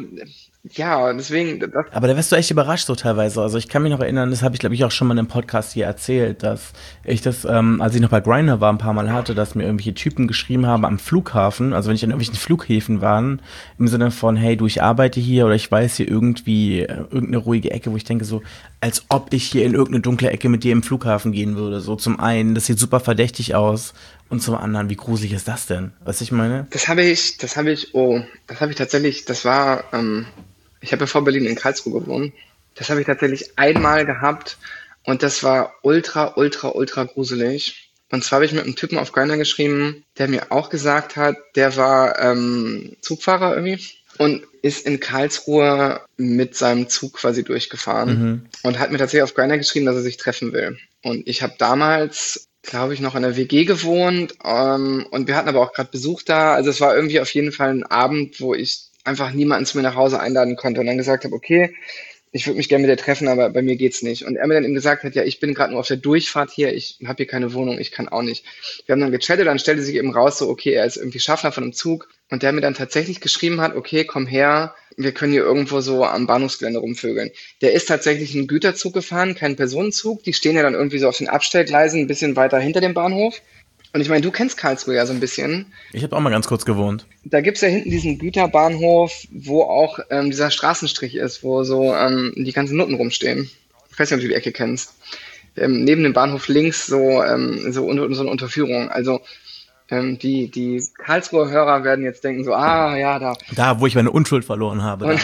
ja, deswegen, das, Aber da wirst du echt überrascht so teilweise. Also ich kann mich noch erinnern, das habe ich glaube ich auch schon mal in einem Podcast hier erzählt, dass ich das, ähm, als ich noch bei Grindr war, ein paar Mal hatte, dass mir irgendwelche Typen geschrieben haben am Flughafen, also wenn ich an irgendwelchen Flughäfen war, im Sinne von, hey, du, ich arbeite hier oder ich weiß hier irgendwie äh, irgendeine ruhige Ecke, wo ich denke so, als ob ich hier in irgendeine dunkle Ecke mit dir im Flughafen gehen würde. So zum einen, das sieht super verdächtig aus und zum anderen, wie gruselig ist das denn? Was ich meine? das habe ich, das habe ich, oh, das habe ich tatsächlich, das war, ähm, ich habe ja vor Berlin in Karlsruhe gewohnt. Das habe ich tatsächlich einmal gehabt und das war ultra, ultra, ultra gruselig. Und zwar habe ich mit einem Typen auf Grindr geschrieben, der mir auch gesagt hat, der war ähm, Zugfahrer irgendwie und ist in Karlsruhe mit seinem Zug quasi durchgefahren und hat mir tatsächlich auf Grindr geschrieben, dass er sich treffen will. Und ich habe damals, glaube ich, noch in der W G gewohnt ähm, und wir hatten aber auch gerade Besuch da. Also es war irgendwie auf jeden Fall ein Abend, wo ich einfach niemanden zu mir nach Hause einladen konnte und dann gesagt habe, okay, ich würde mich gerne mit dir treffen, aber bei mir geht's nicht. Und er mir dann eben gesagt hat, ja, ich bin gerade nur auf der Durchfahrt hier, ich habe hier keine Wohnung, ich kann auch nicht. Wir haben dann gechattet, dann stellte sich eben raus, so, okay, er ist irgendwie Schaffner von einem Zug und der mir dann tatsächlich geschrieben hat, okay, komm her, wir können hier irgendwo so am Bahnhofsgelände rumvögeln. Der ist tatsächlich einen Güterzug gefahren, kein Personenzug, die stehen ja dann irgendwie so auf den Abstellgleisen ein bisschen weiter hinter dem Bahnhof. Und ich meine, du kennst Karlsruhe ja so ein bisschen. Ich habe auch mal ganz kurz gewohnt. Da gibt's ja hinten diesen Güterbahnhof, wo auch ähm, dieser Straßenstrich ist, wo so ähm, die ganzen Nutten rumstehen. Ich weiß nicht, ob du die Ecke kennst. Ähm, neben dem Bahnhof links so, ähm, so, unter, so eine Unterführung. Also ähm, die, die Karlsruher Hörer werden jetzt denken so, ah ja, da. Da, wo ich meine Unschuld verloren habe damals.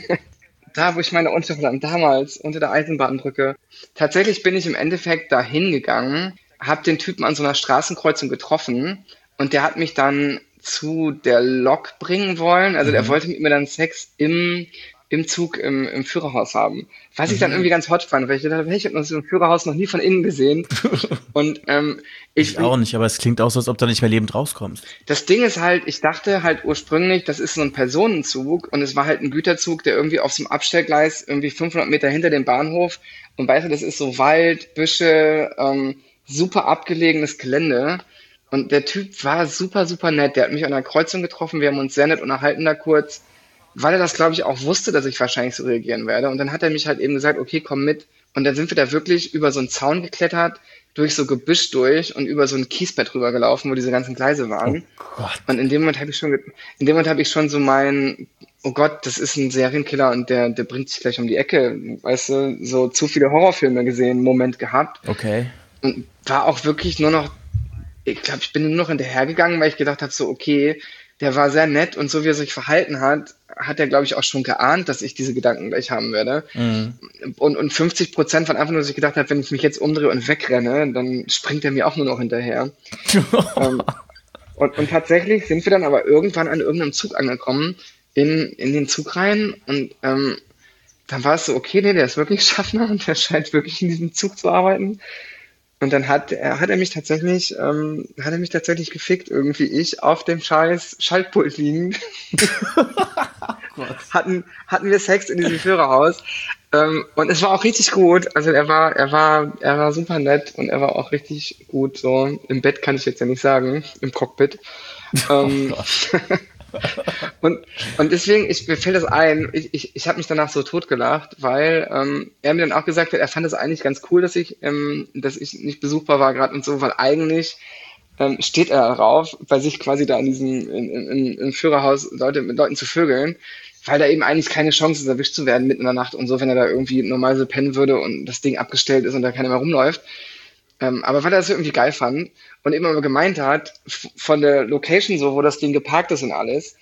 Da, wo ich meine Unschuld verloren damals, unter der Eisenbahnbrücke. Tatsächlich bin ich im Endeffekt da hingegangen, habe den Typen an so einer Straßenkreuzung getroffen und der hat mich dann zu der Lok bringen wollen. Also der wollte mit mir dann Sex im, im Zug, im, im Führerhaus haben. Was ich dann irgendwie ganz hot fand, weil ich dachte, hey, ich habe so ein Führerhaus noch nie von innen gesehen. Und ähm, ich, Ich auch nicht, aber es klingt auch so, als ob du nicht mehr lebend rauskommst. das Ding ist halt, ich dachte halt ursprünglich, das ist so ein Personenzug und es war halt ein Güterzug, der irgendwie auf so einem Abstellgleis irgendwie fünfhundert Meter hinter dem Bahnhof und weißt du, das ist so Wald, Büsche, ähm, super abgelegenes Gelände. Und der Typ war super, super nett. Der hat mich an einer Kreuzung getroffen. Wir haben uns sehr nett unterhalten da kurz, weil er das, glaube ich, auch wusste, dass ich wahrscheinlich so reagieren werde. Und dann hat er mich halt eben gesagt, okay, komm mit. Und dann sind wir da wirklich über so einen Zaun geklettert, durch so Gebüsch durch und über so ein Kiesbett rübergelaufen, wo diese ganzen Gleise waren. Gott. Und in dem Moment habe ich schon, ge- in dem Moment habe ich schon so mein, oh Gott, das ist ein Serienkiller und der, der bringt sich gleich um die Ecke, weißt du, so zu viele Horrorfilme gesehen, Moment gehabt. Okay. Und war auch wirklich nur noch, ich glaube, ich bin nur noch hinterhergegangen, weil ich gedacht habe, so, okay, der war sehr nett und so wie er sich verhalten hat, hat er, glaube ich, auch schon geahnt, dass ich diese Gedanken gleich haben werde. Und, und fünfzig Prozent von einfach nur, dass ich gedacht habe, wenn ich mich jetzt umdrehe und wegrenne, dann springt er mir auch nur noch hinterher. ähm, und, und tatsächlich sind wir dann aber irgendwann an irgendeinem Zug angekommen, in, in den Zug rein und ähm, dann war es so, okay, nee, der ist wirklich Schaffner und der scheint wirklich in diesem Zug zu arbeiten. Und dann hat er, hat er mich tatsächlich, ähm, hat er mich tatsächlich gefickt, irgendwie ich auf dem scheiß Schaltpult liegend. hatten, hatten wir Sex in diesem Führerhaus. Ähm, und es war auch richtig gut. Also er war, er war, er war super nett und er war auch richtig gut. So im Bett kann ich jetzt ja nicht sagen, im Cockpit. Ähm, und, und deswegen, ich, mir fällt das ein, ich, ich, ich habe mich danach so totgelacht, weil ähm, er mir dann auch gesagt hat, er fand es eigentlich ganz cool, dass ich, ähm, dass ich nicht besuchbar war gerade und so, weil eigentlich ähm, steht er darauf, bei sich quasi da in diesem in, in, im Führerhaus Leute mit Leuten zu vögeln, weil da eben eigentlich keine Chance ist, erwischt zu werden mitten in der Nacht und so, wenn er da irgendwie normal so pennen würde und das Ding abgestellt ist und da keiner mehr rumläuft. Ähm, aber weil er das irgendwie geil fand und immer mal gemeint hat, f- von der Location so, wo das Ding geparkt ist und alles,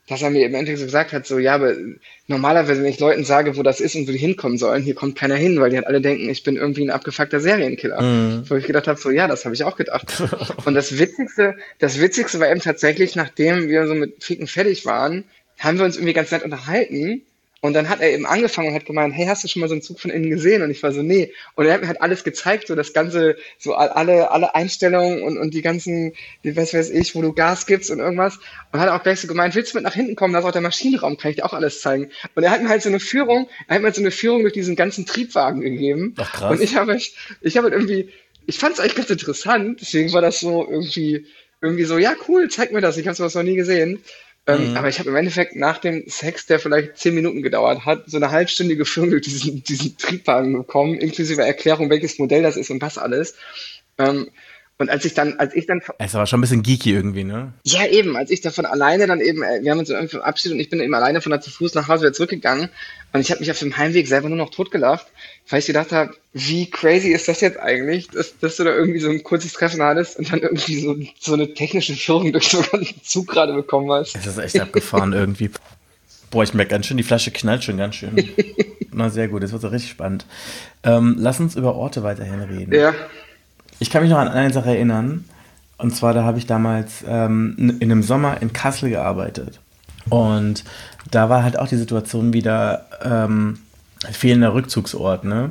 dass er mir im Endeffekt so gesagt hat, so, ja, aber normalerweise, wenn ich Leuten sage, wo das ist und wo die hinkommen sollen, hier kommt keiner hin, weil die halt alle denken, ich bin irgendwie ein abgefuckter Serienkiller. Mhm. Wo ich gedacht habe, so, ja, das habe ich auch gedacht. Und das Witzigste, das Witzigste war eben tatsächlich, nachdem wir so mit Ficken fertig waren, haben wir uns irgendwie ganz nett unterhalten. Und dann hat er eben angefangen und hat gemeint, hey, hast du schon mal so einen Zug von innen gesehen? Und ich war so, nee. Und er hat mir halt alles gezeigt, so das ganze, so alle, alle Einstellungen und, und die ganzen, die, was weiß ich, wo du Gas gibst und irgendwas. Und hat auch gleich so gemeint, willst du mit nach hinten kommen? Da ist auch der Maschinenraum, kann ich dir auch alles zeigen. Und er hat mir halt so eine Führung, er hat mir halt so eine Führung durch diesen ganzen Triebwagen gegeben. Ach, krass. Und ich habe, ich habe halt irgendwie, ich fand es eigentlich ganz interessant, deswegen war das so irgendwie, irgendwie so, ja, cool, zeig mir das, ich habe sowas noch nie gesehen. Ähm, Mhm. aber ich habe im Endeffekt nach dem Sex, der vielleicht zehn Minuten gedauert hat, so eine halbstündige Führung durch diesen, diesen Triebwagen bekommen, inklusive Erklärung, welches Modell das ist und was alles. Ähm, und als ich dann, als ich dann, Er ist aber schon ein bisschen geeky irgendwie, ne? ja eben, als ich davon alleine dann eben, äh, wir haben uns irgendwie verabschiedet und ich bin eben alleine von da zu Fuß nach Hause wieder zurückgegangen und ich habe mich auf dem Heimweg selber nur noch totgelacht, weil ich gedacht habe, wie crazy ist das jetzt eigentlich, dass, dass du da irgendwie so ein kurzes Treffen hattest und dann irgendwie so, so eine technische Führung durch so einen Zug gerade bekommen hast. Es ist echt abgefahren irgendwie. Boah, ich merke ganz schön, die Flasche knallt schon ganz schön. Na, sehr gut, das wird so richtig spannend. Ähm, lass uns über Orte weiterhin reden. Ja. Ich kann mich noch an eine Sache erinnern. Und zwar, da habe ich damals ähm, in einem Sommer in Kassel gearbeitet. Und da war halt auch die Situation wieder ähm, fehlender Rückzugsort, ne?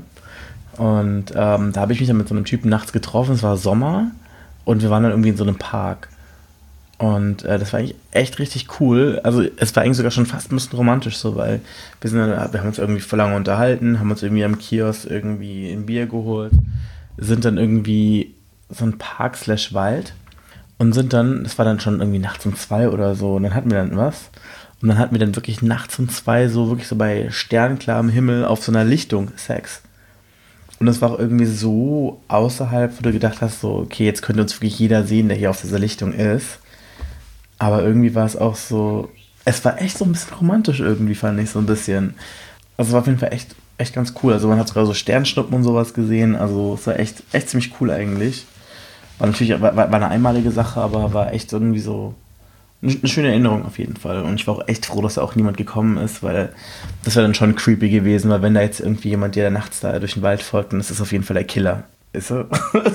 Und ähm, da habe ich mich dann mit so einem Typen nachts getroffen. Es war Sommer und wir waren dann irgendwie in so einem Park. Und äh, das war eigentlich echt richtig cool. Also es war eigentlich sogar schon fast ein bisschen romantisch so, weil wir, sind dann, wir haben uns irgendwie vor lange unterhalten, haben uns irgendwie am Kiosk irgendwie ein Bier geholt, sind dann irgendwie so ein Park slash Wald und sind dann, es war dann schon irgendwie nachts um zwei oder so und dann hatten wir dann was und dann hatten wir dann wirklich nachts um zwei so wirklich so bei sternklarem Himmel auf so einer Lichtung Sex. Und das war auch irgendwie so außerhalb, wo du gedacht hast, so okay, jetzt könnte uns wirklich jeder sehen, der hier auf dieser Lichtung ist. Aber irgendwie war es auch so, es war echt so ein bisschen romantisch irgendwie, fand ich so ein bisschen. Also es war auf jeden Fall echt, echt ganz cool. Also man hat sogar so Sternschnuppen und sowas gesehen. Also es war echt, echt ziemlich cool eigentlich. War natürlich war, war eine einmalige Sache, aber war echt irgendwie so eine schöne Erinnerung auf jeden Fall. Und ich war auch echt froh, dass da auch niemand gekommen ist, weil das wäre dann schon creepy gewesen, weil wenn da jetzt irgendwie jemand, der nachts da durch den Wald folgt, dann ist das auf jeden Fall der Killer. Ist so?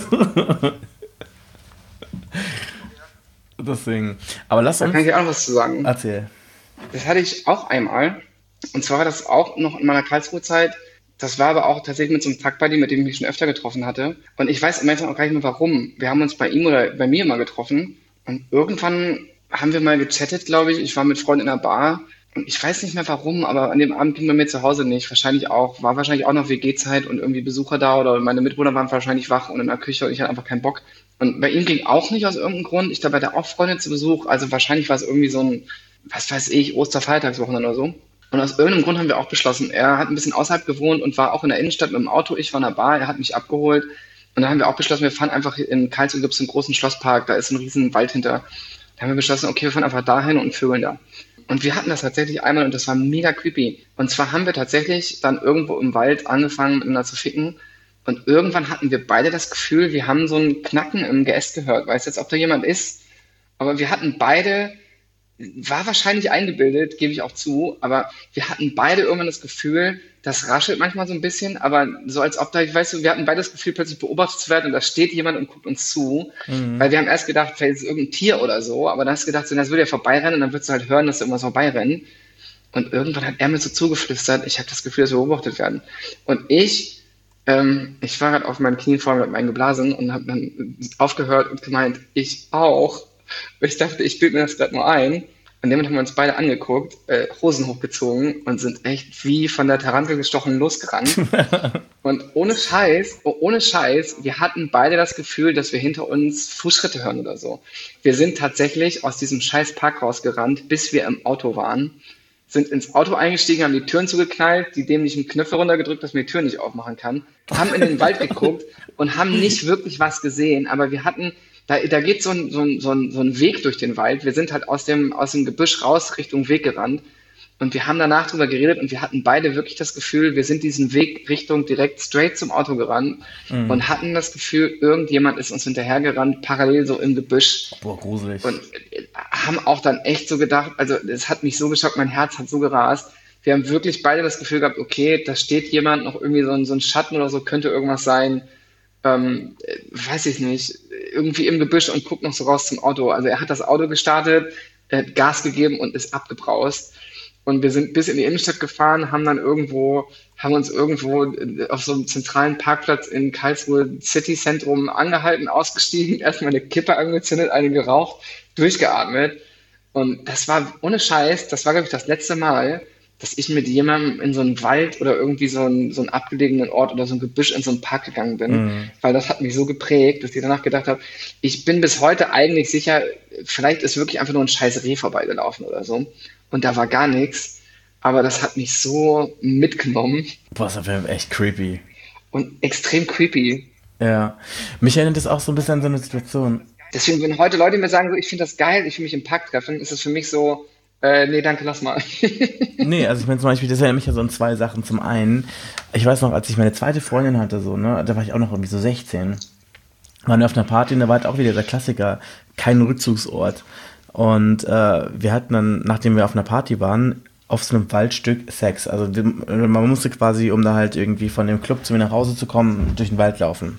Deswegen. Aber lass Da uns. kann ich dir auch noch was zu sagen. Erzähl. Das hatte ich auch einmal. Und zwar war das auch noch in meiner Karlsruhe-Zeit. Das war aber auch tatsächlich mit so einem Fuck-Buddy, mit dem ich mich schon öfter getroffen hatte. Und ich weiß im Endeffekt auch gar nicht mehr warum. Wir haben uns bei ihm oder bei mir mal getroffen. Und irgendwann haben wir mal gechattet, glaube ich. Ich war mit Freunden in einer Bar. Und ich weiß nicht mehr warum, aber an dem Abend ging bei mir zu Hause nicht. Wahrscheinlich auch, war wahrscheinlich auch noch W G-Zeit und irgendwie Besucher da oder meine Mitbewohner waren wahrscheinlich wach und in der Küche und ich hatte einfach keinen Bock. Und bei ihm ging auch nicht aus irgendeinem Grund. Ich glaube, er hatte auch Freunde zu Besuch. Also wahrscheinlich war es irgendwie so ein, was weiß ich, Osterfeiertagswochenende oder so. Und aus irgendeinem Grund haben wir auch beschlossen, er hat ein bisschen außerhalb gewohnt und war auch in der Innenstadt mit dem Auto. Ich war in der Bar, er hat mich abgeholt. Und dann haben wir auch beschlossen, wir fahren einfach in Karlsruhe, gibt es einen großen Schlosspark, da ist ein riesen Wald hinter. Da haben wir beschlossen, okay, wir fahren einfach dahin und vögeln da. Und wir hatten das tatsächlich einmal und das war mega creepy. Und zwar haben wir tatsächlich dann irgendwo im Wald angefangen, miteinander zu ficken. Und irgendwann hatten wir beide das Gefühl, wir haben so ein Knacken im Geäst gehört. Weiß jetzt, ob da jemand ist. Aber wir hatten beide, war wahrscheinlich eingebildet, gebe ich auch zu, aber wir hatten beide irgendwann das Gefühl, das raschelt manchmal so ein bisschen, aber so als ob da, ich weiß, wir hatten beide das Gefühl, plötzlich beobachtet zu werden und da steht jemand und guckt uns zu. Mhm. Weil wir haben erst gedacht, vielleicht ist es irgendein Tier oder so, aber dann hast du gedacht, so, das würde ja vorbeirennen und dann würdest du halt hören, dass da irgendwas vorbeirennt. Und irgendwann hat er mir so zugeflüstert, ich habe das Gefühl, dass wir beobachtet werden. Und ich, ähm, ich war gerade auf meinen Knien vor mir mit meinen Geblasen und habe dann aufgehört und gemeint, ich auch. Und ich dachte, ich bilde mir das gerade nur ein. Und damit haben wir uns beide angeguckt, äh, Hosen hochgezogen und sind echt wie von der Tarantel gestochen losgerannt. Und ohne Scheiß, oh, ohne Scheiß, wir hatten beide das Gefühl, dass wir hinter uns Fußschritte hören oder so. Wir sind tatsächlich aus diesem scheiß Park rausgerannt, bis wir im Auto waren, sind ins Auto eingestiegen, haben die Türen zugeknallt, die dämlichen Knöpfe runtergedrückt, dass man die Tür nicht aufmachen kann, haben in den Wald geguckt und haben nicht wirklich was gesehen, aber wir hatten... Da, da geht so ein, so, ein, so, ein, so ein Weg durch den Wald. Wir sind halt aus dem, aus dem Gebüsch raus Richtung Weg gerannt. Und wir haben danach drüber geredet und wir hatten beide wirklich das Gefühl, wir sind diesen Weg Richtung direkt straight zum Auto gerannt mhm. und hatten das Gefühl, irgendjemand ist uns hinterhergerannt, parallel so im Gebüsch. Boah, gruselig. Und haben auch dann echt so gedacht, also es hat mich so geschockt, mein Herz hat so gerast. Wir haben wirklich beide das Gefühl gehabt, okay, da steht jemand, noch irgendwie so ein, so ein Schatten oder so, könnte irgendwas sein, ähm, weiß ich nicht, irgendwie im Gebüsch und guckt noch so raus zum Auto. Also er hat das Auto gestartet, er hat Gas gegeben und ist abgebraust. Und wir sind bis in die Innenstadt gefahren, haben dann irgendwo, haben uns irgendwo auf so einem zentralen Parkplatz in Karlsruhe City-Zentrum angehalten, ausgestiegen, erstmal eine Kippe angezündet, eine geraucht, durchgeatmet. Und das war ohne Scheiß, das war, glaube ich, das letzte Mal, dass ich mit jemandem in so einen Wald oder irgendwie so einen, so einen abgelegenen Ort oder so ein Gebüsch in so einen Park gegangen bin. Mhm. Weil das hat mich so geprägt, dass ich danach gedacht habe, ich bin bis heute eigentlich sicher, vielleicht ist wirklich einfach nur ein scheiß Reh vorbeigelaufen oder so. Und da war gar nichts. Aber das hat mich so mitgenommen. Boah, das war echt creepy. Und extrem creepy. Ja. Mich erinnert das auch so ein bisschen an so eine Situation. Deswegen, wenn heute Leute mir sagen, so, ich finde das geil, ich will mich im Park treffen, ist es für mich so, äh, nee, danke, lass mal. Nee, also ich meine zum Beispiel, das erinnert mich ja so an zwei Sachen. Zum einen, ich weiß noch, als ich meine zweite Freundin hatte, so, ne, da war ich auch noch irgendwie so sechzehn. Waren wir auf einer Party und da war halt auch wieder der Klassiker, kein Rückzugsort. Und äh, wir hatten dann, nachdem wir auf einer Party waren, auf so einem Waldstück Sex. Also man musste quasi, um da halt irgendwie von dem Club zu mir nach Hause zu kommen, durch den Wald laufen.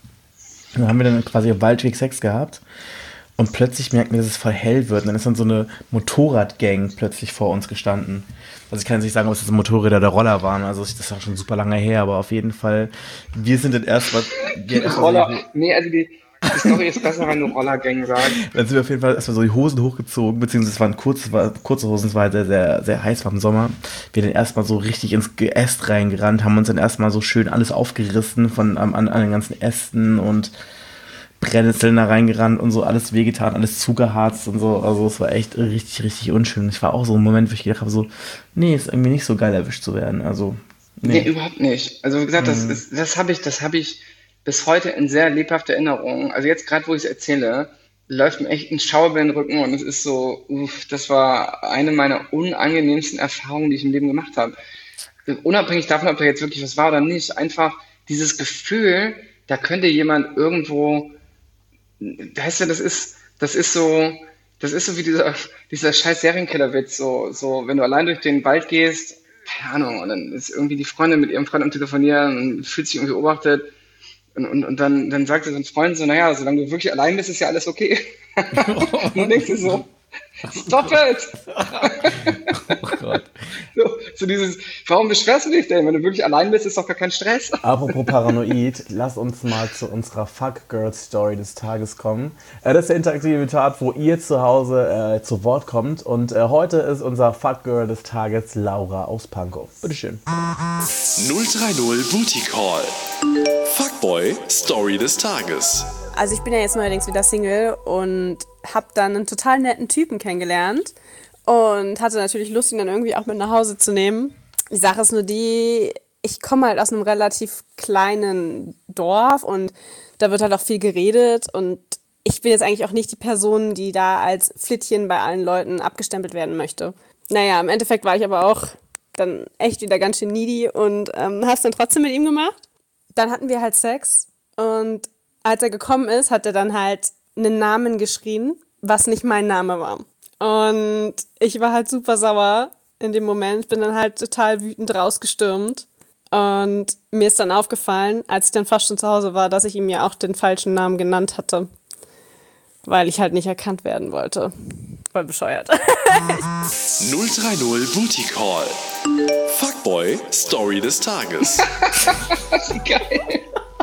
Und dann haben wir dann quasi auf Waldweg Sex gehabt. Und plötzlich merken wir, dass es voll hell wird. Und dann ist dann so eine Motorradgang plötzlich vor uns gestanden. Also ich kann jetzt nicht sagen, ob es jetzt Motorräder oder Roller waren. Also das ist auch schon super lange her. Aber auf jeden Fall, wir sind dann erstmal... Roller, nee, also die... Die Story ist besser, wenn du Rollergang sagst. Dann sind wir auf jeden Fall erstmal so die Hosen hochgezogen, beziehungsweise es waren kurze, war, kurze Hosen, es war sehr, sehr, sehr heiß, war im Sommer. Wir dann erstmal so richtig ins Geäst reingerannt, haben uns dann erstmal so schön alles aufgerissen von an, an den ganzen Ästen und Brennnesseln da reingerannt und so, alles wehgetan, alles zugeharzt und so. Also es war echt richtig, richtig unschön. Ich war auch so ein Moment, wo ich gedacht habe, so, nee, ist irgendwie nicht so geil erwischt zu werden. Also, nee. Nee, überhaupt nicht. Also wie gesagt, das, das, das habe ich, das habe ich bis heute in sehr lebhafter Erinnerung. Also jetzt gerade, wo ich es erzähle, läuft mir echt ein Schauer über den Rücken und es ist so, uff, das war eine meiner unangenehmsten Erfahrungen, die ich im Leben gemacht habe. Unabhängig davon, ob da jetzt wirklich was war oder nicht, einfach dieses Gefühl, da könnte jemand irgendwo, weißt du, das ist, das ist so, das ist so wie dieser, dieser scheiß Serienkiller-Witz, so, so, wenn du allein durch den Wald gehst, keine Ahnung, und dann ist irgendwie die Freundin mit ihrem Freund am Telefonieren und fühlt sich irgendwie beobachtet. Und, und, und dann, dann sagt er so ein Freund so, naja, solange du wirklich allein bist, ist ja alles okay. Und dann denkst du so, stop it! Oh Gott. So, so dieses, warum beschwerst du dich denn? Wenn du wirklich allein bist, ist doch gar kein Stress. Apropos paranoid, lass uns mal zu unserer Fuck-Girl-Story des Tages kommen. Das ist der interaktive Tat, wo ihr zu Hause äh, zu Wort kommt. Und äh, heute ist unser Fuck-Girl des Tages Laura aus Pankow. Bitteschön. null drei null Booty Call. Fuckboy Story des Tages. Also ich bin ja jetzt neuerdings wieder Single und habe dann einen total netten Typen kennengelernt und hatte natürlich Lust, ihn dann irgendwie auch mit nach Hause zu nehmen. Die Sache ist nur die, ich komme halt aus einem relativ kleinen Dorf und da wird halt auch viel geredet und ich bin jetzt eigentlich auch nicht die Person, die da als Flittchen bei allen Leuten abgestempelt werden möchte. Naja, im Endeffekt war ich aber auch dann echt wieder ganz schön needy und ähm, habe es dann trotzdem mit ihm gemacht. Dann hatten wir halt Sex und als er gekommen ist, hat er dann halt einen Namen geschrien, was nicht mein Name war. Und ich war halt super sauer in dem Moment, bin dann halt total wütend rausgestürmt. Und mir ist dann aufgefallen, als ich dann fast schon zu Hause war, dass ich ihm ja auch den falschen Namen genannt hatte. Weil ich halt nicht erkannt werden wollte. Voll bescheuert. null drei null Booty Call. Fuckboy Story des Tages. Geil.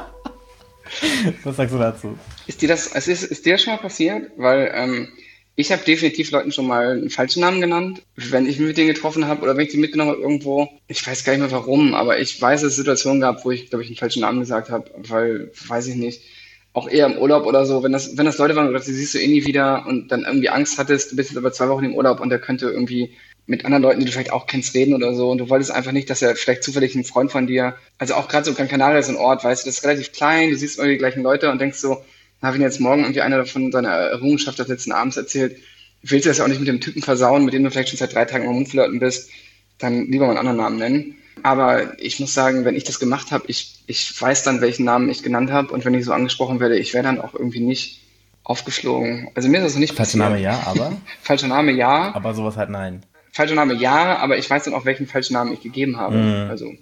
Was sagst du dazu? Ist dir das, ist, ist dir das schon mal passiert? Weil ähm, ich habe definitiv Leuten schon mal einen falschen Namen genannt, wenn ich mich mit denen getroffen habe oder wenn ich die mitgenommen habe irgendwo. Ich weiß gar nicht mehr warum, aber ich weiß, dass es Situationen gab, wo ich, glaube ich, einen falschen Namen gesagt habe, weil, weiß ich nicht, auch eher im Urlaub oder so, wenn das, wenn das Leute waren, die siehst du eh nie wieder und dann irgendwie Angst hattest, du bist jetzt aber zwei Wochen im Urlaub und der könnte irgendwie mit anderen Leuten, die du vielleicht auch kennst, reden oder so und du wolltest einfach nicht, dass er vielleicht zufällig ein Freund von dir, also auch gerade so Gran Canaria ist ein Ort, weißt du, das ist relativ klein, du siehst irgendwie die gleichen Leute und denkst so, na, wenn jetzt morgen irgendwie einer davon seiner Errungenschaft des letzten Abends erzählt, willst du das ja auch nicht mit dem Typen versauen, mit dem du vielleicht schon seit drei Tagen am Mundflirten bist dann lieber mal einen anderen Namen nennen. Aber ich muss sagen, wenn ich das gemacht habe, ich, ich weiß dann, welchen Namen ich genannt habe. Und wenn ich so angesprochen werde, ich wäre dann auch irgendwie nicht aufgeflogen. Also mir ist das noch nicht Falscher passiert. Name ja, aber? Falscher Name ja. Aber sowas halt nein. Falscher Name ja, aber ich weiß dann auch, welchen falschen Namen ich gegeben habe. Mhm. Also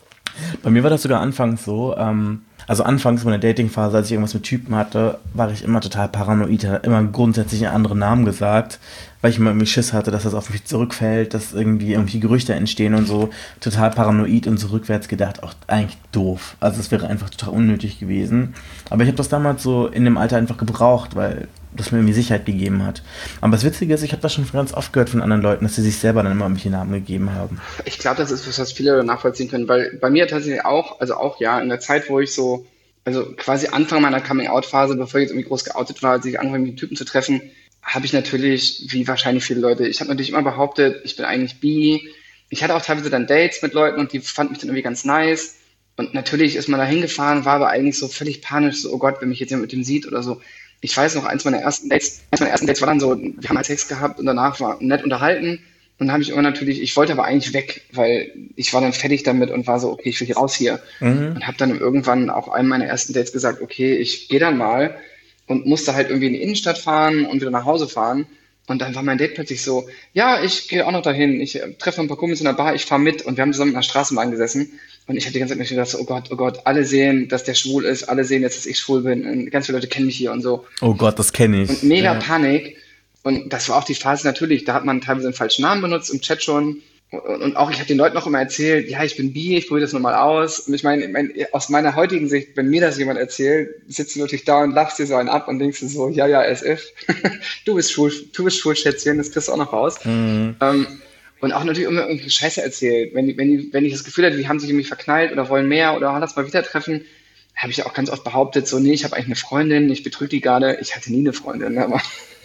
Bei mir war das sogar anfangs so, ähm, also anfangs meiner Datingphase, als ich irgendwas mit Typen hatte, war ich immer total paranoid, hatte immer grundsätzlich einen anderen Namen gesagt, weil ich immer irgendwie Schiss hatte, dass das auf mich zurückfällt, dass irgendwie irgendwie Gerüchte entstehen und so. Total paranoid und so rückwärts gedacht, auch eigentlich doof. Also es wäre einfach total unnötig gewesen. Aber ich habe das damals so in dem Alter einfach gebraucht, weil das mir irgendwie Sicherheit gegeben hat. Aber das Witzige ist, ich habe das schon ganz oft gehört von anderen Leuten, dass sie sich selber dann immer irgendwelche Namen gegeben haben. ich glaube, das ist was, was viele nachvollziehen können, weil bei mir tatsächlich auch, also auch ja, in der Zeit, wo ich so, also quasi Anfang meiner Coming-out-Phase, bevor ich jetzt irgendwie groß geoutet war, als ich angefangen mit Typen zu treffen, habe ich natürlich, wie wahrscheinlich viele Leute, ich habe natürlich immer behauptet, ich bin eigentlich bi. Ich hatte auch teilweise dann Dates mit Leuten und die fanden mich dann irgendwie ganz nice. Und natürlich ist man da hingefahren, war aber eigentlich so völlig panisch, so, oh Gott, wenn mich jetzt jemand mit dem sieht oder so. Ich weiß noch, eins meiner ersten Dates, eins meiner ersten Dates war dann so, wir haben halt Sex gehabt und danach war nett unterhalten. Und dann habe ich immer natürlich, ich wollte aber eigentlich weg, weil ich war dann fertig damit und war so, okay, ich will hier raus hier. Mhm. Und habe dann irgendwann auch einem meiner ersten Dates gesagt, okay, ich gehe dann mal und musste halt irgendwie in die Innenstadt fahren und wieder nach Hause fahren. Und dann war mein Date plötzlich so, ja, ich gehe auch noch dahin, ich äh, treffe ein paar Kumpels in der Bar, ich fahre mit. Und wir haben zusammen in der Straßenbahn gesessen. Und ich habe die ganze Zeit mir gedacht, so, oh Gott, oh Gott, alle sehen, dass der schwul ist, alle sehen jetzt, dass ich schwul bin. Und ganz viele Leute kennen mich hier und so. Oh Gott, das kenne ich. Und mega ja. Panik. Und das war auch die Phase natürlich, da hat man teilweise einen falschen Namen benutzt im Chat schon. Und, und auch, ich habe den Leuten noch immer erzählt, ja, ich bin bi, ich probiere das nochmal aus. Und ich meine, ich mein, aus meiner heutigen Sicht, wenn mir das jemand erzählt, sitzt du natürlich da und lachst dir so einen ab und denkst dir so, ja, ja, as if. du bist schwul, du bist schwul, Schätzchen, das kriegst du auch noch raus. Mhm. Ähm, und auch natürlich immer irgendwie Scheiße erzählt. Wenn, die, wenn, die, wenn ich das Gefühl hatte, die haben sich irgendwie verknallt oder wollen mehr oder lass mal wieder treffen, habe ich auch ganz oft behauptet, so, nee, ich habe eigentlich eine Freundin, ich betrüge die gerade. Ich hatte nie eine Freundin, aber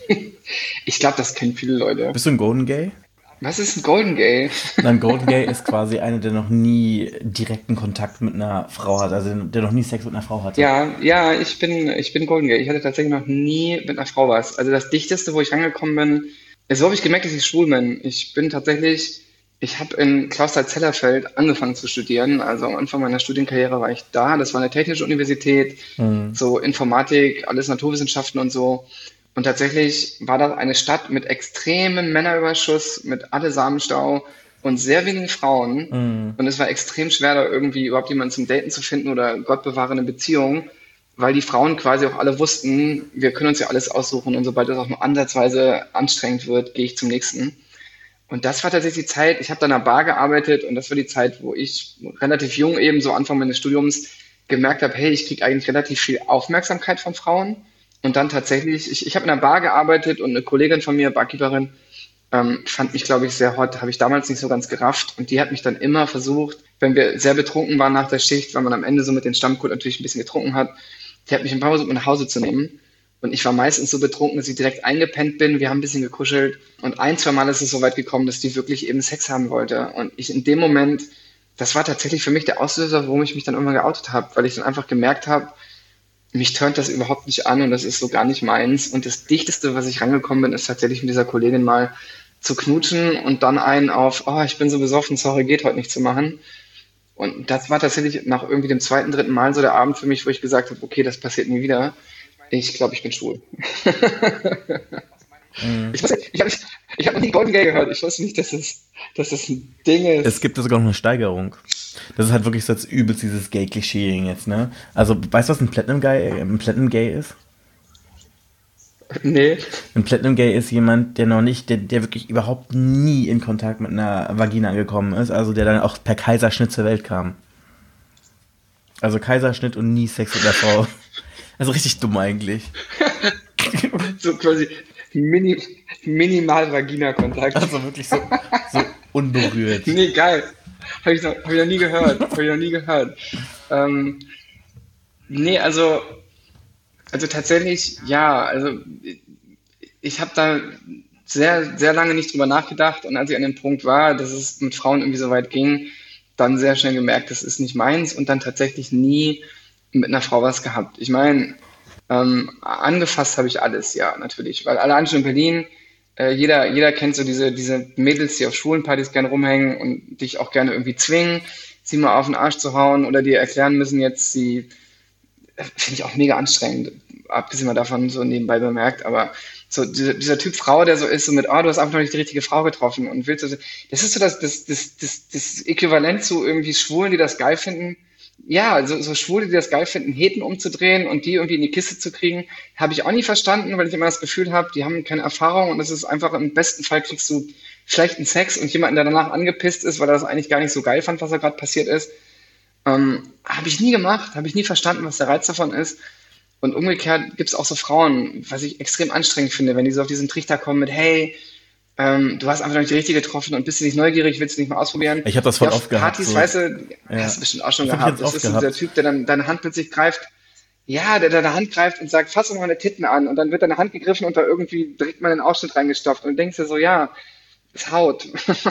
ich glaube, das kennen viele Leute. Bist du ein Golden Gay? Was ist ein Golden Gay? Ein Golden Gay ist quasi einer, der noch nie direkten Kontakt mit einer Frau hat, also der noch nie Sex mit einer Frau hatte. Ja, ja, ich bin, ich bin Golden Gay. Ich hatte tatsächlich noch nie mit einer Frau was. Also das Dichteste, wo ich rangekommen bin, so habe ich gemerkt, dass ich schwul bin. Ich bin tatsächlich, ich habe in Clausthal-Zellerfeld angefangen zu studieren. Also am Anfang meiner Studienkarriere war ich da. Das war eine technische Universität, mhm. so Informatik, alles Naturwissenschaften und so. Und tatsächlich war das eine Stadt mit extremem Männerüberschuss, mit alle Samenstau und sehr wenigen Frauen. Mm. Und es war extrem schwer, da irgendwie überhaupt jemanden zum Daten zu finden oder Gott bewahre eine Beziehung, weil die Frauen quasi auch alle wussten, wir können uns ja alles aussuchen und sobald das auch nur ansatzweise anstrengend wird, gehe ich zum nächsten. Und das war tatsächlich die Zeit, ich habe da in einer Bar gearbeitet und das war die Zeit, wo ich relativ jung eben, so Anfang meines Studiums, gemerkt habe, hey, ich kriege eigentlich relativ viel Aufmerksamkeit von Frauen. Und dann tatsächlich, ich, ich habe in einer Bar gearbeitet und eine Kollegin von mir, Barkeeperin, ähm, fand mich, glaube ich, sehr hot. Habe ich damals nicht so ganz gerafft. Und die hat mich dann immer versucht, wenn wir sehr betrunken waren nach der Schicht, weil man am Ende so mit den Stammcode natürlich ein bisschen getrunken hat, die hat mich ein paar Mal versucht, mit nach Hause zu nehmen. Und ich war meistens so betrunken, dass ich direkt eingepennt bin. Wir haben ein bisschen gekuschelt. Und ein, zwei Mal ist es so weit gekommen, dass die wirklich eben Sex haben wollte. Und ich in dem Moment, das war tatsächlich für mich der Auslöser, warum ich mich dann irgendwann geoutet habe. Weil ich dann einfach gemerkt habe, mich turnt das überhaupt nicht an und das ist so gar nicht meins. Und das Dichteste, was ich rangekommen bin, ist tatsächlich mit dieser Kollegin mal zu knutschen und dann einen auf, oh, ich bin so besoffen, sorry, geht heute nicht zu machen. Und das war tatsächlich nach irgendwie dem zweiten, dritten Mal so der Abend für mich, wo ich gesagt habe, okay, das passiert nie wieder. Ich glaube, ich bin schwul. mhm. Ich, ich habe ich hab noch nie Golden Gay gehört. Ich wusste nicht, dass das, dass das ein Ding ist. Es gibt sogar noch eine Steigerung. Das ist halt wirklich so als übelst dieses Gay-Klischee jetzt, ne? Also, weißt du, was ein Platinum Gay, ein Platinum Gay ist? Nee. Ein Platinum Gay ist jemand, der noch nicht, der, der wirklich überhaupt nie in Kontakt mit einer Vagina gekommen ist, also der dann auch per Kaiserschnitt zur Welt kam. Also Kaiserschnitt und nie Sex mit der Frau. Also richtig dumm eigentlich. So quasi mini, minimal Vagina-Kontakt. Also wirklich so, so unberührt. Nee, geil. Habe ich, noch, hab ich noch nie gehört. Habe ich noch nie gehört. Ähm, nee, also, also tatsächlich, ja, also ich habe da sehr, sehr lange nicht drüber nachgedacht und als ich an dem Punkt war, dass es mit Frauen irgendwie so weit ging, dann sehr schnell gemerkt, das ist nicht meins und dann tatsächlich nie mit einer Frau was gehabt. Ich meine, ähm, angefasst habe ich alles, ja, natürlich, weil allein schon in Berlin Äh, jeder, jeder kennt so diese, diese Mädels, die auf schwulen Partys gerne rumhängen und dich auch gerne irgendwie zwingen, sie mal auf den Arsch zu hauen oder dir erklären müssen jetzt, sie, finde ich auch mega anstrengend, abgesehen mal davon so nebenbei bemerkt, aber so dieser, dieser Typ Frau, der so ist, so mit, oh, du hast einfach noch nicht die richtige Frau getroffen und willst du, das ist so das, das, das, das, das Äquivalent zu irgendwie Schwulen, die das geil finden. Ja, so, so Schwule, die das geil finden, Heten umzudrehen und die irgendwie in die Kiste zu kriegen, habe ich auch nie verstanden, weil ich immer das Gefühl habe, die haben keine Erfahrung und es ist einfach, im besten Fall kriegst du schlechten Sex und jemanden, der danach angepisst ist, weil er das eigentlich gar nicht so geil fand, was da gerade passiert ist. Ähm, habe ich nie gemacht, habe ich nie verstanden, was der Reiz davon ist. Und umgekehrt gibt es auch so Frauen, was ich extrem anstrengend finde, wenn die so auf diesen Trichter kommen mit, hey, ähm, du hast einfach noch nicht die richtige getroffen und bist du nicht neugierig, willst du nicht mal ausprobieren? Ich habe das voll ja, oft gehabt. Partys, so. weißt du, Ja. hast du bestimmt auch schon Das hab ich gehabt. jetzt Das oft ist so gehabt. der Typ, der dann deine Hand plötzlich greift. Ja, der deine Hand greift und sagt, fass doch mal meine Titten an. Und dann wird deine Hand gegriffen und da irgendwie direkt mal einen Ausschnitt reingestopft. Und du denkst dir so, ja, ist Haut.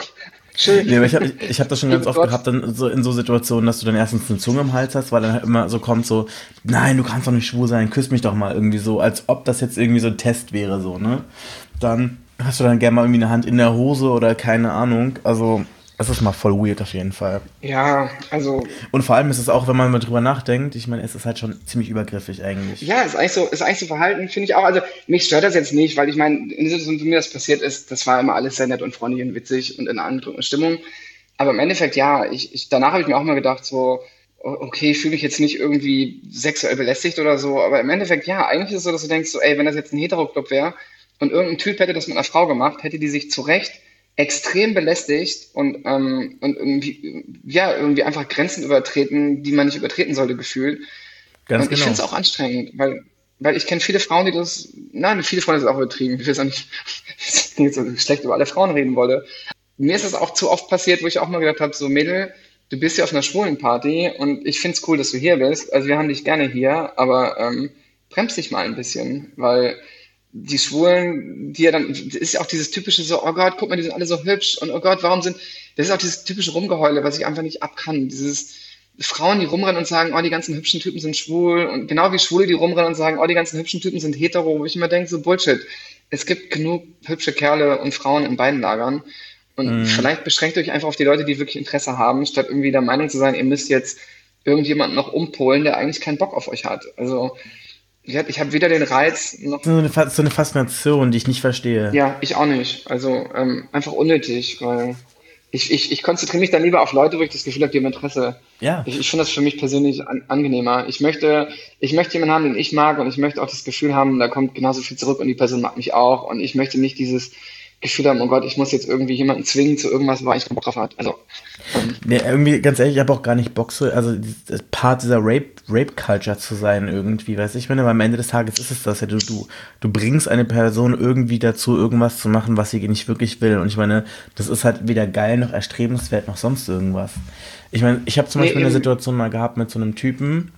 Schön. Nee, aber ich habe ich, ich hab das schon ganz Liebe oft Gott. gehabt, dann so in so Situationen, dass du dann erstens eine Zunge im Hals hast, weil dann halt immer so kommt so, nein, du kannst doch nicht schwul sein, küss mich doch mal irgendwie so, als ob das jetzt irgendwie so ein Test wäre, so, ne? Dann hast du dann gerne mal irgendwie eine Hand in der Hose oder keine Ahnung, also das ist mal voll weird auf jeden Fall. Ja, also, Und vor allem ist es auch, wenn man mal drüber nachdenkt, ich meine, es ist halt schon ziemlich übergriffig eigentlich. ja, ist eigentlich so, ist eigentlich so Verhalten, finde ich auch. Also, mich stört das jetzt nicht, weil ich meine, in der Situation, wie mir das passiert ist, das war immer alles sehr nett und freundlich und witzig und in einer anderen Stimmung. Aber im Endeffekt, ja, ich, ich danach habe ich mir auch mal gedacht, so, o- okay, ich fühle mich jetzt nicht irgendwie sexuell belästigt oder so, aber im Endeffekt, ja, eigentlich ist es so, dass du denkst, so, ey, wenn das jetzt ein Hetero-Club wäre und irgendein Typ hätte das mit einer Frau gemacht, hätte die sich zu Recht extrem belästigt und, ähm, und irgendwie, ja, irgendwie einfach Grenzen übertreten, die man nicht übertreten sollte, gefühlt. Ganz Und ich genau. finde es auch anstrengend, weil, weil ich kenne viele Frauen, die das, nein, viele Frauen, das ist auch übertrieben, ich will jetzt auch nicht, nicht so schlecht über alle Frauen reden wollte. Mir ist es auch zu oft passiert, wo ich auch mal gedacht habe, so Mädel, du bist ja auf einer schwulen Party und ich find's cool, dass du hier bist, also wir haben dich gerne hier, aber ähm, bremst dich mal ein bisschen, weil die Schwulen, die ja dann, das ist ja auch dieses typische so, oh Gott, guck mal, die sind alle so hübsch und oh Gott, warum sind, das ist auch dieses typische Rumgeheule, was ich einfach nicht abkann, dieses Frauen, die rumrennen und sagen, oh, die ganzen hübschen Typen sind schwul und genau wie Schwule, die rumrennen und sagen, oh, die ganzen hübschen Typen sind hetero, wo ich immer denke, so Bullshit. Es gibt genug hübsche Kerle und Frauen in beiden Lagern und vielleicht beschränkt euch einfach auf die Leute, die wirklich Interesse haben, statt irgendwie der Meinung zu sein, ihr müsst jetzt irgendjemanden noch umpolen, der eigentlich keinen Bock auf euch hat. Also, ich habe ich hab weder den Reiz noch, So eine, Fa- so eine Faszination, die ich nicht verstehe. ja, ich auch nicht. Also, ähm, einfach unnötig, weil ich, ich, ich konzentriere mich dann lieber auf Leute, wo ich das Gefühl habe, die haben Interesse. Ja. Ich, ich finde das für mich persönlich an, angenehmer. Ich möchte, ich möchte jemanden haben, den ich mag und ich möchte auch das Gefühl haben, da kommt genauso viel zurück und die Person mag mich auch und ich möchte nicht dieses Gefühl haben, oh Gott, ich muss jetzt irgendwie jemanden zwingen zu irgendwas, wo er eigentlich keinen Bock drauf hat. Also, ähm, Nee, irgendwie, ganz ehrlich, ich habe auch gar nicht Bock, so, also das Part dieser Rape, Rape-Culture zu sein irgendwie, weißt du, ich meine, aber am Ende des Tages ist es das ja, du, du, du bringst eine Person irgendwie dazu, irgendwas zu machen, was sie nicht wirklich will und ich meine, das ist halt weder geil, noch erstrebenswert, noch sonst irgendwas. Ich meine, ich habe zum Nee, Beispiel eine eben. Situation mal gehabt mit so einem Typen,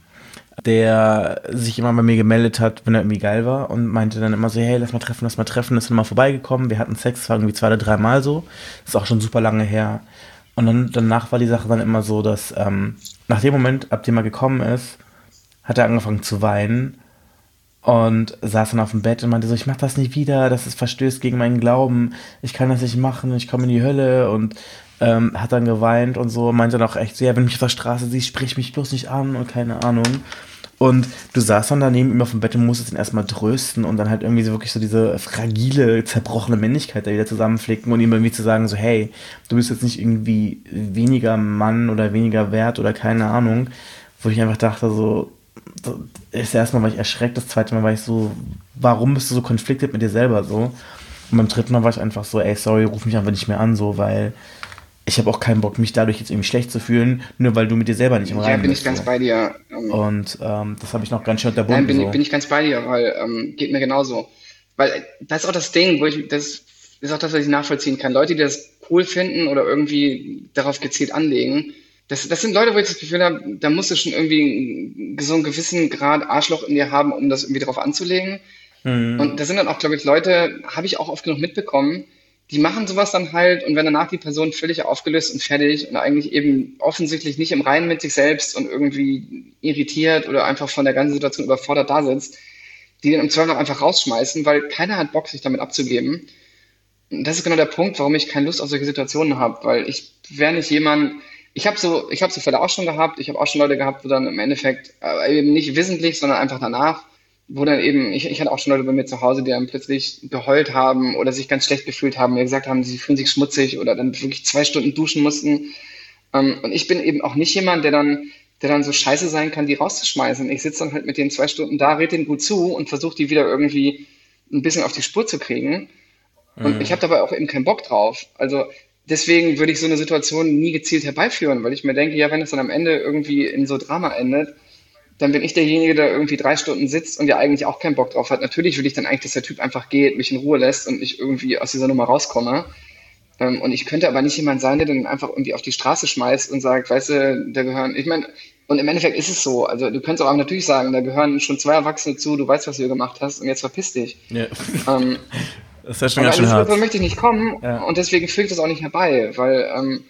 der sich immer bei mir gemeldet hat, wenn er irgendwie geil war und meinte dann immer so, hey, lass mal treffen, lass mal treffen, ist dann mal vorbeigekommen, wir hatten Sex, war irgendwie zwei oder drei Mal so, ist auch schon super lange her. Und dann danach war die Sache dann immer so, dass ähm, nach dem Moment, ab dem er gekommen ist, hat er angefangen zu weinen und saß dann auf dem Bett und meinte so, ich mach das nicht wieder, das ist verstößt gegen meinen Glauben, ich kann das nicht machen, ich komme in die Hölle und ähm, hat dann geweint und so, meinte dann auch echt so, ja, wenn du mich auf der Straße siehst, sprich mich bloß nicht an und keine Ahnung. Und du saßt dann daneben ihm auf dem Bett und musstest ihn erstmal trösten und dann halt irgendwie so wirklich so diese fragile, zerbrochene Männlichkeit da wieder zusammenflicken und ihm irgendwie zu sagen so, hey, du bist jetzt nicht irgendwie weniger Mann oder weniger wert oder keine Ahnung, wo ich einfach dachte so, das erste Mal war ich erschreckt, das zweite Mal war ich so, warum bist du so konfliktiert mit dir selber so? Und beim dritten Mal war ich einfach so, ey, sorry, ruf mich einfach nicht mehr an, so, weil ich habe auch keinen Bock, mich dadurch jetzt irgendwie schlecht zu fühlen, nur weil du mit dir selber nicht im ja, Reinen bin bist. ich ganz so. bei dir. Ähm, Und ähm, das habe ich noch ganz schön Nein, unterbunden. bin, so. ich- bin ich ganz bei dir, weil ähm, geht mir genauso. Weil äh, das ist auch das Ding, wo ich, das ist auch das, was ich nachvollziehen kann. Leute, die das cool finden oder irgendwie darauf gezielt anlegen, das, das sind Leute, wo ich das Gefühl habe, da musst du schon irgendwie so einen gewissen Grad Arschloch in dir haben, um das irgendwie drauf anzulegen. Und das sind dann auch, glaube ich, Leute, habe ich auch oft genug mitbekommen, die machen sowas dann halt und wenn danach die Person völlig aufgelöst und fertig und eigentlich eben offensichtlich nicht im Reinen mit sich selbst und irgendwie irritiert oder einfach von der ganzen Situation überfordert da sitzt, die dann im Zweifel auch einfach rausschmeißen, weil keiner hat Bock, sich damit abzugeben. das ist genau der Punkt, warum ich keine Lust auf solche Situationen habe, weil ich wäre nicht jemand, ich habe so, ich habe so Fälle auch schon gehabt, ich habe auch schon Leute gehabt, wo dann im Endeffekt, äh, eben nicht wissentlich, sondern einfach danach, wo dann eben, ich, ich hatte auch schon Leute bei mir zu Hause, die dann plötzlich geheult haben oder sich ganz schlecht gefühlt haben, mir gesagt haben, sie fühlen sich schmutzig oder dann wirklich zwei Stunden duschen mussten. Ähm, und ich bin eben auch nicht jemand, der dann, der dann so scheiße sein kann, die rauszuschmeißen. Ich sitze dann halt mit denen zwei Stunden da, rede denen gut zu und versuche die wieder irgendwie ein bisschen auf die Spur zu kriegen. Und mhm. ich habe dabei auch eben keinen Bock drauf. Also deswegen würde ich so eine Situation nie gezielt herbeiführen, weil ich mir denke, ja, wenn es dann am Ende irgendwie in so Drama endet, dann bin ich derjenige, der irgendwie drei Stunden sitzt und ja eigentlich auch keinen Bock drauf hat. Natürlich will ich dann eigentlich, dass der Typ einfach geht, mich in Ruhe lässt und ich irgendwie aus dieser Nummer rauskomme. Ähm, und ich könnte aber nicht jemand sein, der dann einfach irgendwie auf die Straße schmeißt und sagt, weißt du, da gehören, ich meine, und im Endeffekt ist es so. Also du könntest auch natürlich sagen, da gehören schon zwei Erwachsene zu, du weißt, was du gemacht hast und jetzt verpiss dich. Ja. Ähm, das ist ja schon ganz schön hart. So möchte ich nicht kommen ja. und deswegen führe ich das auch nicht herbei, weil ähm,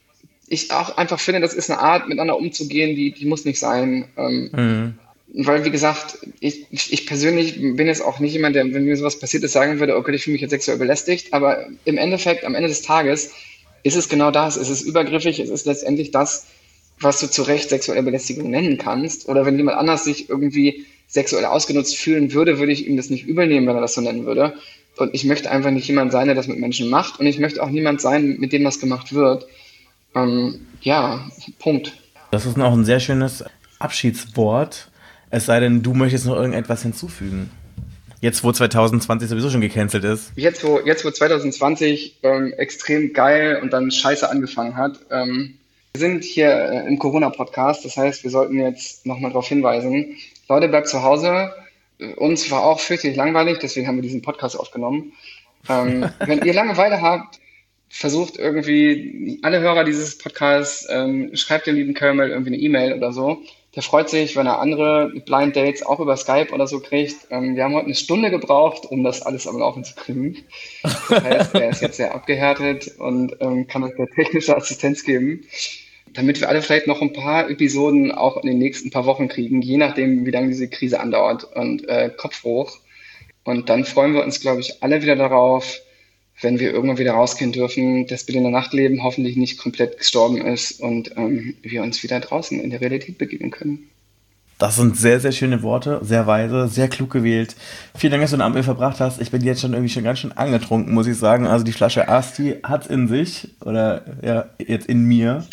ich auch einfach finde, das ist eine Art, miteinander umzugehen, die, die muss nicht sein. Ähm, mhm. Weil, wie gesagt, ich, ich persönlich bin jetzt auch nicht jemand, der, wenn mir sowas passiert ist, sagen würde, okay, ich fühle mich jetzt sexuell belästigt, aber im Endeffekt, am Ende des Tages ist es genau das, es ist übergriffig, es ist letztendlich das, was du zu Recht sexuelle Belästigung nennen kannst. Oder wenn jemand anders sich irgendwie sexuell ausgenutzt fühlen würde, würde ich ihm das nicht übel nehmen, wenn er das so nennen würde. Und ich möchte einfach nicht jemand sein, der das mit Menschen macht. Und ich möchte auch niemand sein, mit dem das gemacht wird. Ähm, ja, Punkt. Das ist auch ein sehr schönes Abschiedswort. Es sei denn, du möchtest noch irgendetwas hinzufügen. Jetzt, wo zwanzig zwanzig sowieso schon gecancelt ist. Jetzt, wo, jetzt, wo zwanzig zwanzig ähm, extrem geil und dann scheiße angefangen hat. Ähm, wir sind hier äh, im Corona-Podcast. Das heißt, wir sollten jetzt nochmal darauf hinweisen. Leute, bleibt zu Hause. Uns war auch fürchterlich langweilig, deswegen haben wir diesen Podcast aufgenommen. Ähm, wenn ihr Langeweile habt, versucht irgendwie, alle Hörer dieses Podcasts, ähm, schreibt dem lieben Caramel irgendwie eine E-Mail oder so. Der freut sich, wenn er andere Blind Dates auch über Skype oder so kriegt. Ähm, wir haben heute eine Stunde gebraucht, um das alles am Laufen zu kriegen. Das heißt, er ist jetzt sehr abgehärtet und ähm, kann uns eine technische Assistenz geben, damit wir alle vielleicht noch ein paar Episoden auch in den nächsten paar Wochen kriegen, je nachdem, wie lange diese Krise andauert. Und äh, Kopf hoch. Und dann freuen wir uns, glaube ich, alle wieder darauf, wenn wir irgendwann wieder rausgehen dürfen, das Berliner Nachtleben hoffentlich nicht komplett gestorben ist und ähm, wir uns wieder draußen in der Realität begegnen können. Das sind sehr, sehr schöne Worte, sehr weise, sehr klug gewählt. Vielen Dank, dass du den Abend verbracht hast. Ich bin jetzt schon irgendwie schon ganz schön angetrunken, muss ich sagen. Also die Flasche Asti hat's in sich, oder ja, jetzt in mir.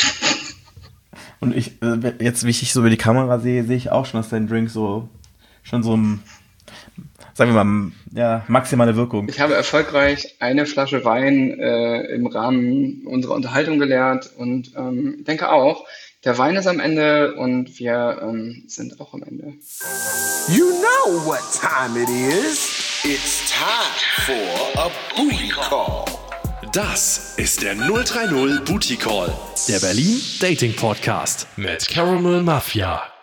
Und ich, jetzt, wie ich dich so über die Kamera sehe, sehe ich auch schon, dass dein Drink so, schon so ein, sagen wir mal, ja, maximale Wirkung. Ich habe erfolgreich eine Flasche Wein äh, im Rahmen unserer Unterhaltung geleert und ähm, denke auch, der Wein ist am Ende und wir ähm, sind auch am Ende. You know what time it is. It's time for a booty call. Das ist der null drei null Booty Call, der Berlin Dating Podcast mit Caramel Mafia.